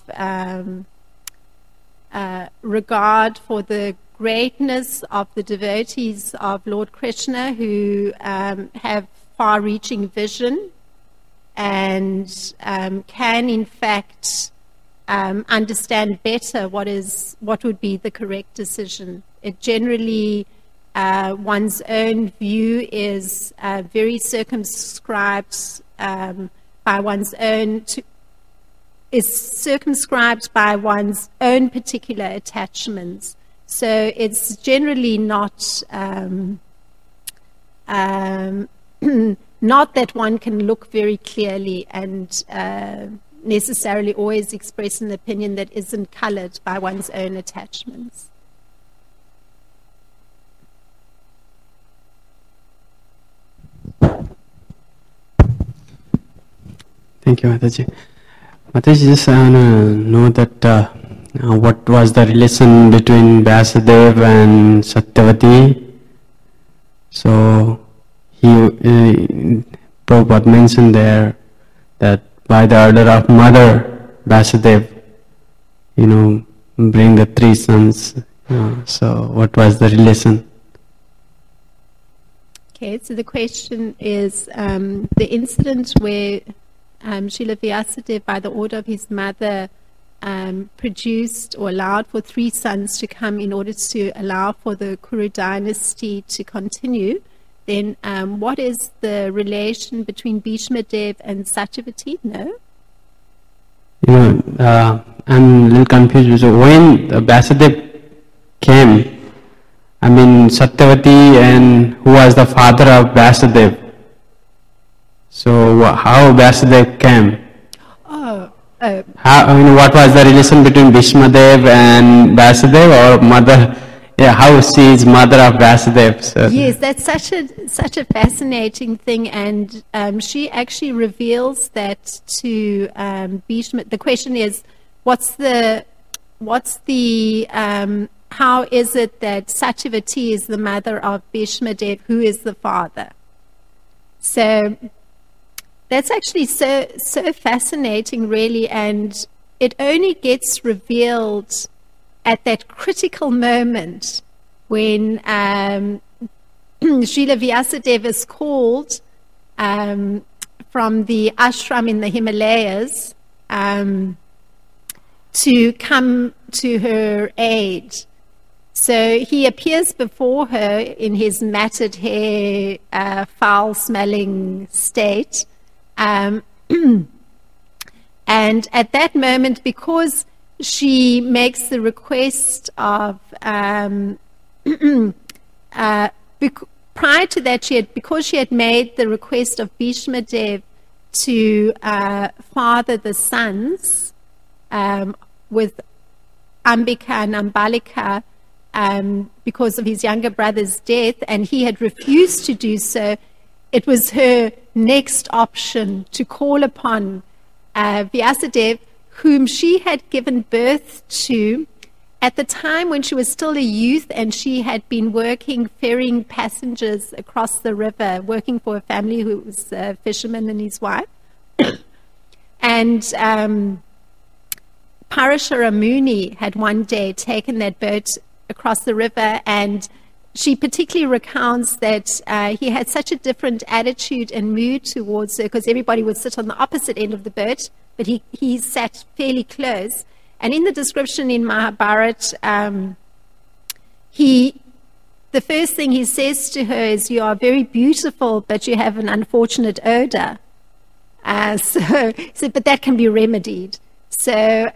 regard for the greatness of the devotees of Lord Krishna, who have far-reaching vision and can in fact understand better what would be the correct decision. It generally, one's own view is very circumscribed by one's own, is circumscribed by one's own particular attachments. So it's generally not not that one can look very clearly and necessarily always express an opinion that isn't colored by one's own attachments. Thank you, Mataji. Mataji, just I want to know that what was the relation between Vyasadeva and Satyavati. So Prabhupada mentioned there that by the order of mother, Vyasadeva, bring the 3 sons. So what was the relation? Okay, so the question is the incident where Srila Vyasadeva, by the order of his mother, produced or allowed for 3 sons to come in order to allow for the Kuru dynasty to continue. Then what is the relation between Bhishma Dev and Satyavati? No? I'm a little confused. So when Vyasadeva came, Satyavati, and who was the father of Vyasadeva? So how Vyasadeva came? What was the relation between Bhishma Dev and Vyasadeva, or mother? Yeah, how she is mother of Vyasadeva. So. Yes, that's such a fascinating thing, and she actually reveals that to Bhishma. The question is, how is it that Satyavati is the mother of Bhishma Dev, who is the father? So that's actually so fascinating, really, and it only gets revealed at that critical moment when Srila Vyasadeva is called from the ashram in the Himalayas to come to her aid. So he appears before her in his matted hair, foul-smelling state. And at that moment, because she makes the request of, prior to that, because she had made the request of Bhishma Dev to father the sons with Ambika and Ambalika because of his younger brother's death, and he had refused to do so, it was her next option to call upon Vyasadeva, whom she had given birth to at the time when she was still a youth, and she had been ferrying passengers across the river, working for a family who was a fisherman and his wife. And Parashara Muni had one day taken that boat across the river, and she particularly recounts that he had such a different attitude and mood towards her, because everybody would sit on the opposite end of the boat, but he sat fairly close. And in the description in Mahabharata, the first thing he says to her is, "You are very beautiful, but you have an unfortunate odor." So, but that can be remedied. So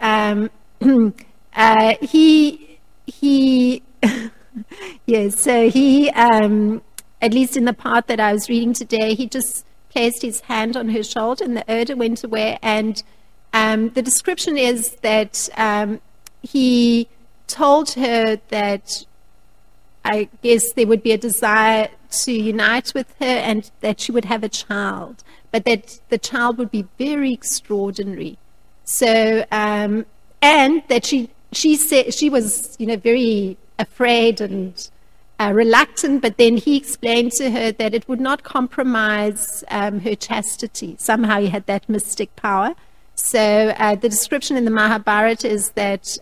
he yes. So he, at least in the part that I was reading today, he just placed his hand on her shoulder, and the odor went away. And the description is that he told her that, I guess, there would be a desire to unite with her and that she would have a child, but that the child would be very extraordinary. So, and that she said she was, very afraid and reluctant, but then he explained to her that it would not compromise her chastity. Somehow he had that mystic power. So the description in the Mahabharata is that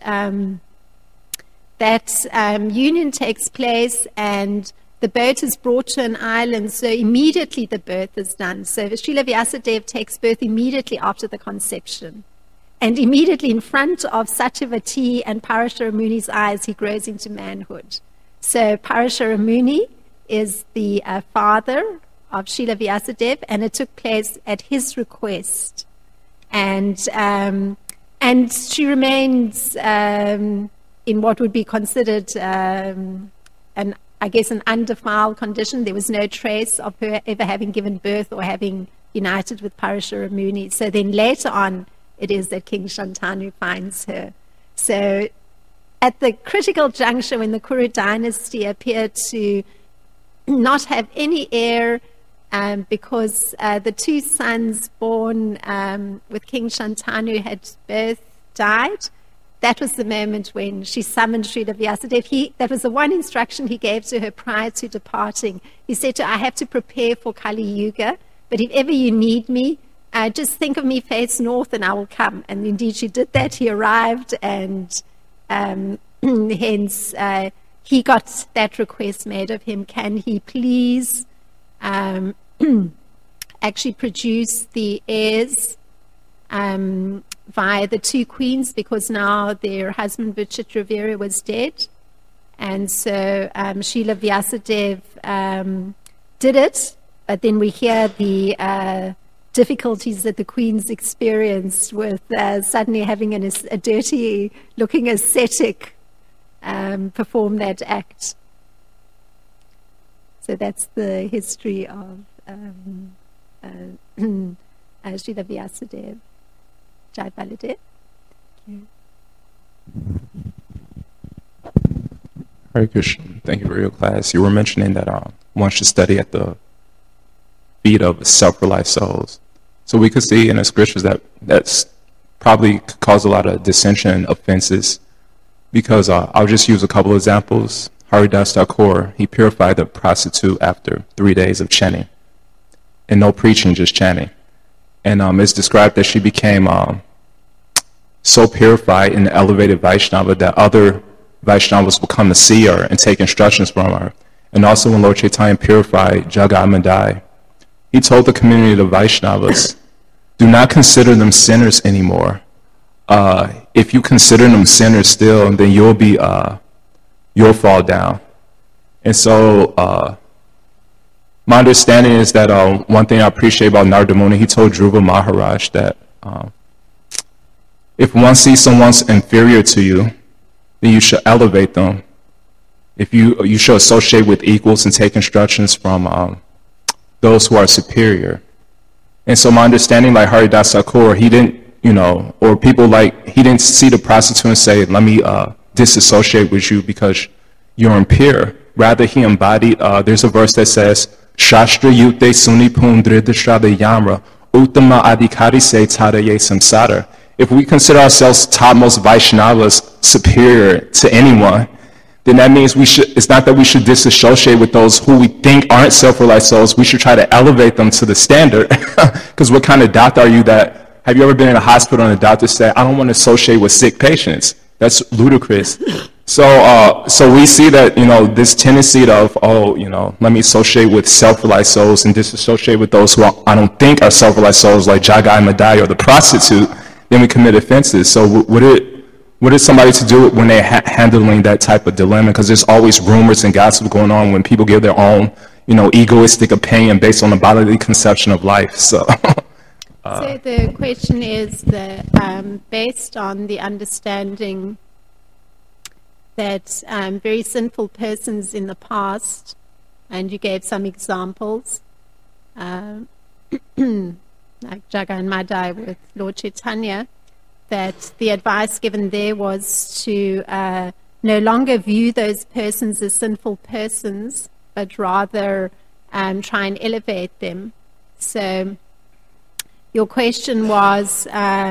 union takes place and the boat is brought to an island, so immediately the birth is done. So Srila Vyasadeva takes birth immediately after the conception. And immediately in front of Satyavati and Parashara Muni's eyes, he grows into manhood. So Parashara Muni is the father of Srila Vyasadeva, and it took place at his request. And she remains in what would be considered an undefiled condition. There was no trace of her ever having given birth or having united with Parashara Muni. So then later on, it is that King Shantanu finds her. So at the critical juncture when the Kuru dynasty appeared to not have any heir, because the two sons born with King Shantanu had both died, that was the moment when she summoned Srila Vyasadeva. That was the one instruction he gave to her prior to departing. He said to her, I have to prepare for Kali Yuga, but if ever you need me, just think of me face north and I will come. And indeed she did that. He arrived, and hence he got that request made of him. Can he please actually produce the heirs via the two queens, because now their husband Vichitravira was dead. And so Srila Vyasadeva did it, but then we hear the difficulties that the queens experienced with suddenly having a dirty-looking ascetic perform that act. So that's the history of Srila Vyasadeva. Jai Baladev. Hare Krishna. Thank you for your class. You were mentioning that one should study at the feet of self-realized souls. So we could see in the scriptures that that's probably cause a lot of dissension and offenses, because I'll just use a couple examples. Haridas Thakur, he purified the prostitute after 3 days of chanting. And no preaching, just chanting. And it's described that she became so purified and elevated Vaishnava that other Vaishnavas would come to see her and take instructions from her. And also when Lord Chaitanya purified Jagat Madai, he told the community of Vaishnavas, do not consider them sinners anymore. If you consider them sinners still, then you'll fall down. And so my understanding is that one thing I appreciate about Narada Muni, he told Dhruva Maharaj that if one sees someone's inferior to you, then you should elevate them. If you should associate with equals and take instructions from those who are superior. And so my understanding, like Haridas Thakur, he didn't, or people he didn't see the prostitute and say, let me disassociate with you because you're impure. Rather, he embodied, there's a verse that says, Shastra yute suni pundridashrabe yamra, uttama adhikari se taraye samsara. If we consider ourselves topmost Vaishnavas superior to anyone, then that means it's not that we should disassociate with those who we think aren't self-realized souls. We should try to elevate them to the standard. Because what kind of doctor are you have you ever been in a hospital and the doctor said, I don't want to associate with sick patients? That's ludicrous. So we see that, this tendency of, let me associate with self-realized souls and disassociate with those who I don't think are self-realized souls, like Jagai Madai or the prostitute, then we commit offenses. So what is somebody to do when they're handling that type of dilemma? Because there's always rumors and gossip going on when people give their own, egoistic opinion based on the bodily conception of life. So So the question is that based on the understanding that very sinful persons in the past, and you gave some examples, like Jaga and Madai with Lord Chaitanya, that the advice given there was to no longer view those persons as sinful persons, but rather try and elevate them. So your question was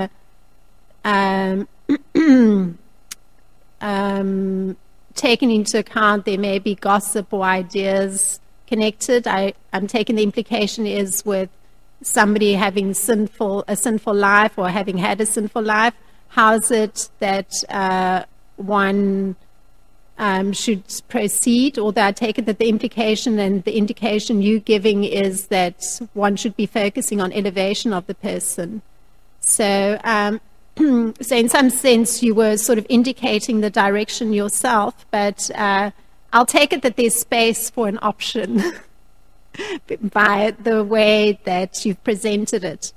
taking into account there may be gossip or ideas connected. I'm taking the implication is with somebody having a sinful life or having had a sinful life, how is it that one should proceed? Although I take it that the implication and the indication you're giving is that one should be focusing on elevation of the person. So, so in some sense you were sort of indicating the direction yourself, but I'll take it that there's space for an option by the way that you've presented it.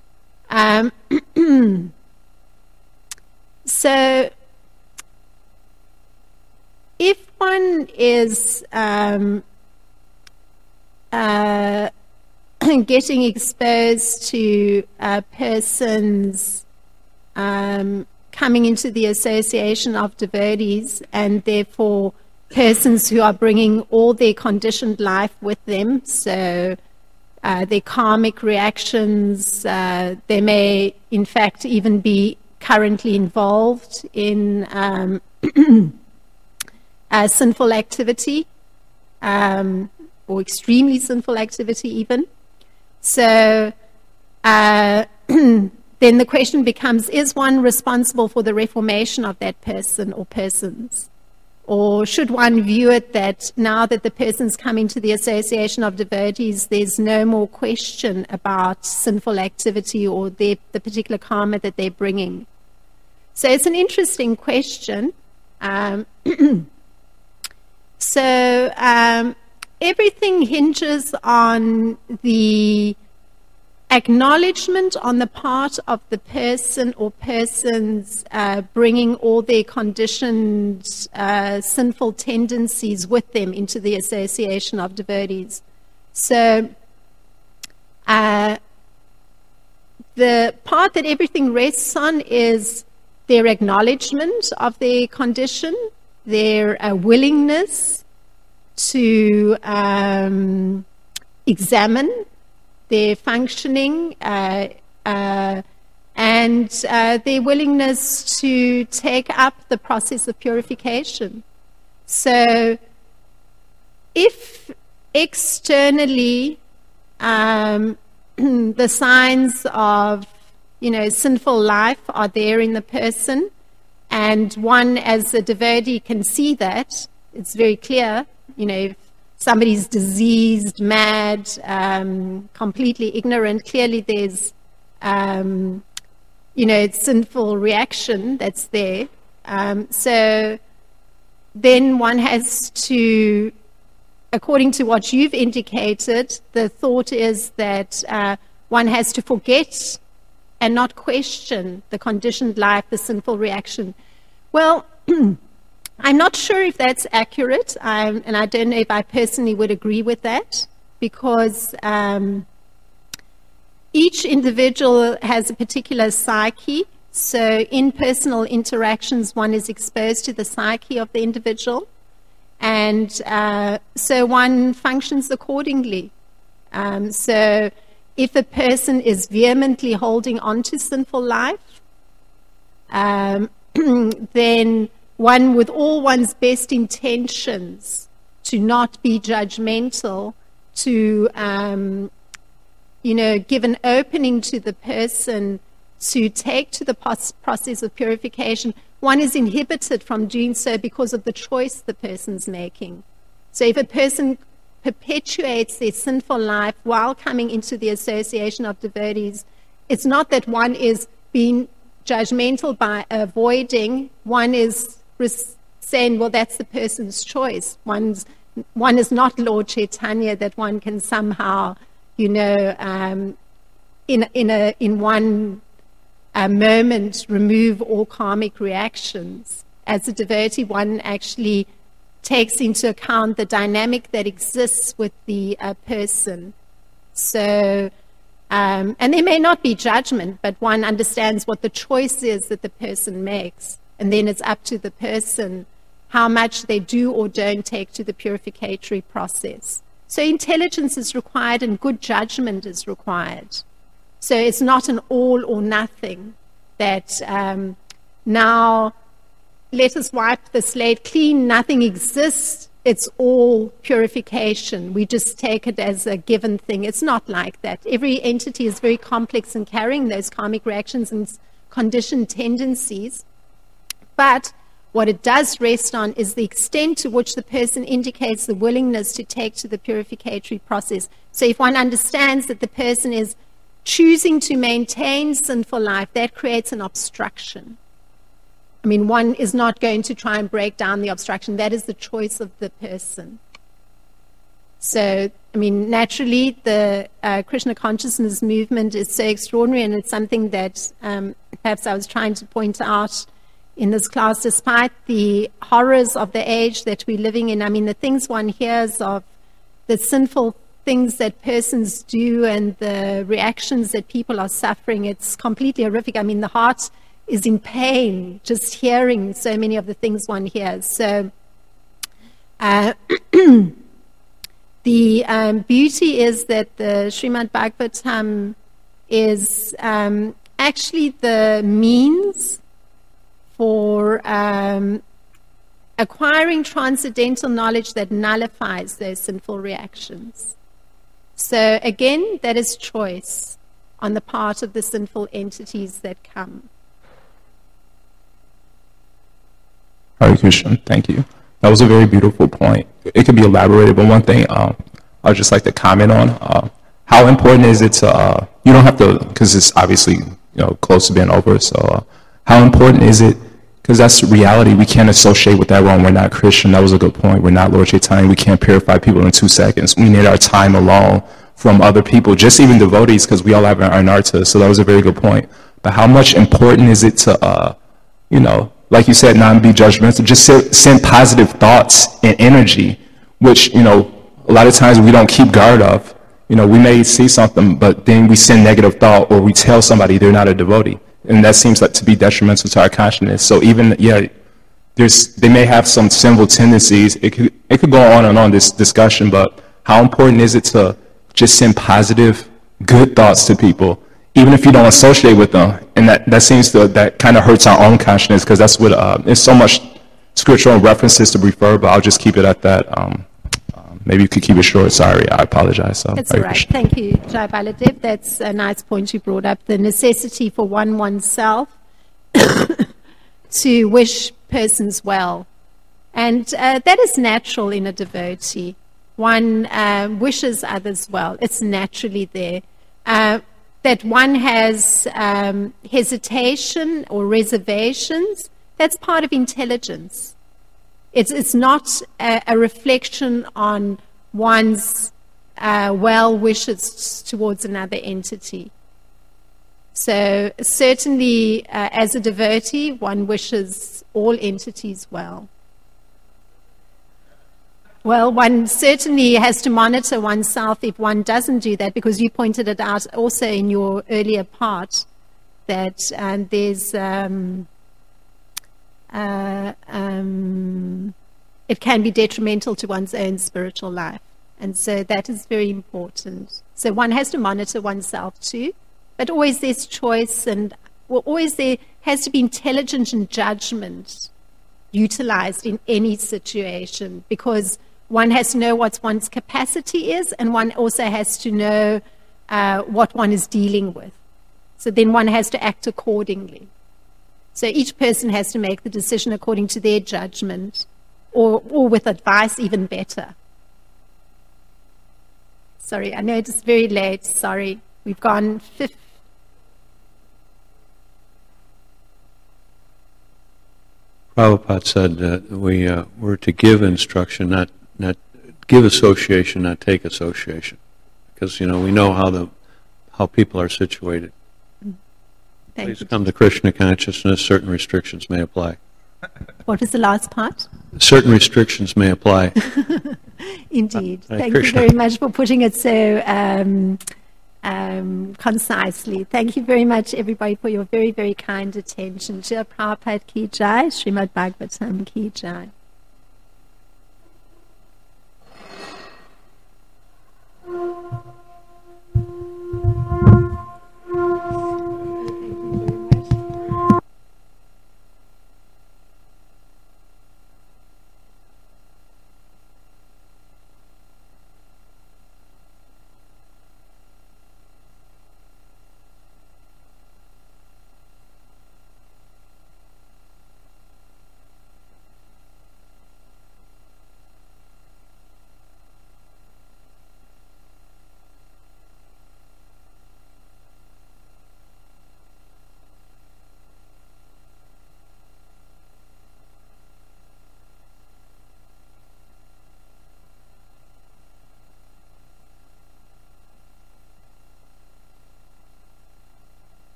So if one is getting exposed to persons coming into the association of devotees, and therefore persons who are bringing all their conditioned life with them, so their karmic reactions, they may in fact even be currently involved in sinful activity, or extremely sinful activity even. So then the question becomes, is one responsible for the reformation of that person or persons? Or should one view it that now that the person's come into the association of devotees, there's no more question about sinful activity or the particular karma that they're bringing? So it's an interesting question. So everything hinges on the acknowledgement on the part of the person or persons bringing all their conditioned sinful tendencies with them into the association of devotees. So the part that everything rests on is their acknowledgement of their condition, their willingness to examine their functioning, and their willingness to take up the process of purification. So if externally the signs of sinful life are there in the person, and one as a devotee can see that, it's very clear, if somebody's diseased, mad, completely ignorant, clearly there's, sinful reaction that's there. So then one has to, according to what you've indicated, the thought is that one has to forget and not question the conditioned life, the sinful reaction. Well, I'm not sure if that's accurate, and I don't know if I personally would agree with that, because each individual has a particular psyche. So in personal interactions, one is exposed to the psyche of the individual, and so one functions accordingly. So if a person is vehemently holding on to sinful life, then one, with all one's best intentions to not be judgmental, to give an opening to the person to take to the process of purification, one is inhibited from doing so because of the choice the person's making. So if a person perpetuates their sinful life while coming into the association of devotees, it's not that one is being judgmental by avoiding, one is saying, well, that's the person's choice. One is not Lord Chaitanya that one can somehow, in one moment remove all karmic reactions. As a devotee, one actually takes into account the dynamic that exists with the person. So, and there may not be judgment, but one understands what the choice is that the person makes. And then it's up to the person how much they do or don't take to the purificatory process. So intelligence is required and good judgment is required. So it's not an all or nothing that now let us wipe the slate clean, nothing exists, it's all purification. We just take it as a given thing. It's not like that. Every entity is very complex in carrying those karmic reactions and conditioned tendencies. But what it does rest on is the extent to which the person indicates the willingness to take to the purificatory process. So if one understands that the person is choosing to maintain sinful life, that creates an obstruction. I mean, one is not going to try and break down the obstruction. That is the choice of the person. So, I mean, naturally, the Krishna consciousness movement is so extraordinary, and it's something that perhaps I was trying to point out in this class, despite the horrors of the age that we're living in. I mean, the things one hears of the sinful things that persons do and the reactions that people are suffering, it's completely horrific. I mean, the heart is in pain just hearing so many of the things one hears. So the beauty is that the Srimad Bhagavatam is actually the means for acquiring transcendental knowledge that nullifies those sinful reactions. So again, that is choice on the part of the sinful entities that come. Hare Krishna, thank you. That was a very beautiful point. It could be elaborated, but one thing I'd just like to comment on, how important is it to, you don't have to, because it's obviously close to being over, so how important is it, because that's reality, we can't associate with that wrong. We're not Christian, that was a good point. We're not Lord Chaitanya, we can't purify people in 2 seconds. We need our time alone from other people, just even devotees, because we all have our anartha, so that was a very good point. But how much important is it to, like you said, not be judgmental, just send positive thoughts and energy, which, a lot of times we don't keep guard of. We may see something, but then we send negative thought, or we tell somebody they're not a devotee. And that seems like to be detrimental to our consciousness. So even, they may have some sinful tendencies. It could go on and on, this discussion, but how important is it to just send positive, good thoughts to people, even if you don't associate with them? And that kind of hurts our own consciousness, because that's what, there's so much scriptural references to refer, but I'll just keep it at that. Maybe you could keep it short. Sorry, I apologize. So, that's all right. Thank you, Jai Baladev. That's a nice point you brought up, the necessity for oneself to wish persons well. And that is natural in a devotee. One wishes others well. It's naturally there. That one has hesitation or reservations, that's part of intelligence. It's not a reflection on one's well wishes towards another entity. So certainly as a devotee, one wishes all entities well. Well, one certainly has to monitor oneself if one doesn't do that, because you pointed it out also in your earlier part that there's it can be detrimental to one's own spiritual life. And so that is very important. So one has to monitor oneself too, but always there's choice, and always there has to be intelligence and judgment utilized in any situation, because one has to know what one's capacity is, and one also has to know what one is dealing with. So then one has to act accordingly. So each person has to make the decision according to their judgment, or with advice, even better. Sorry, I know it's very late. Sorry, we've gone 5. Prabhupada said that we're to give instruction, not give association, not take association, because we know how how people are situated. Thank Please you. come to Krishna consciousness. Certain restrictions may apply. What was the last part? Certain restrictions may apply. Indeed. Hare Thank you Krishna. very much for putting it so concisely. Thank you very much, everybody, for your very, very kind attention. Srila Prabhupada ki jai, Srimad Bhagavatam ki jai.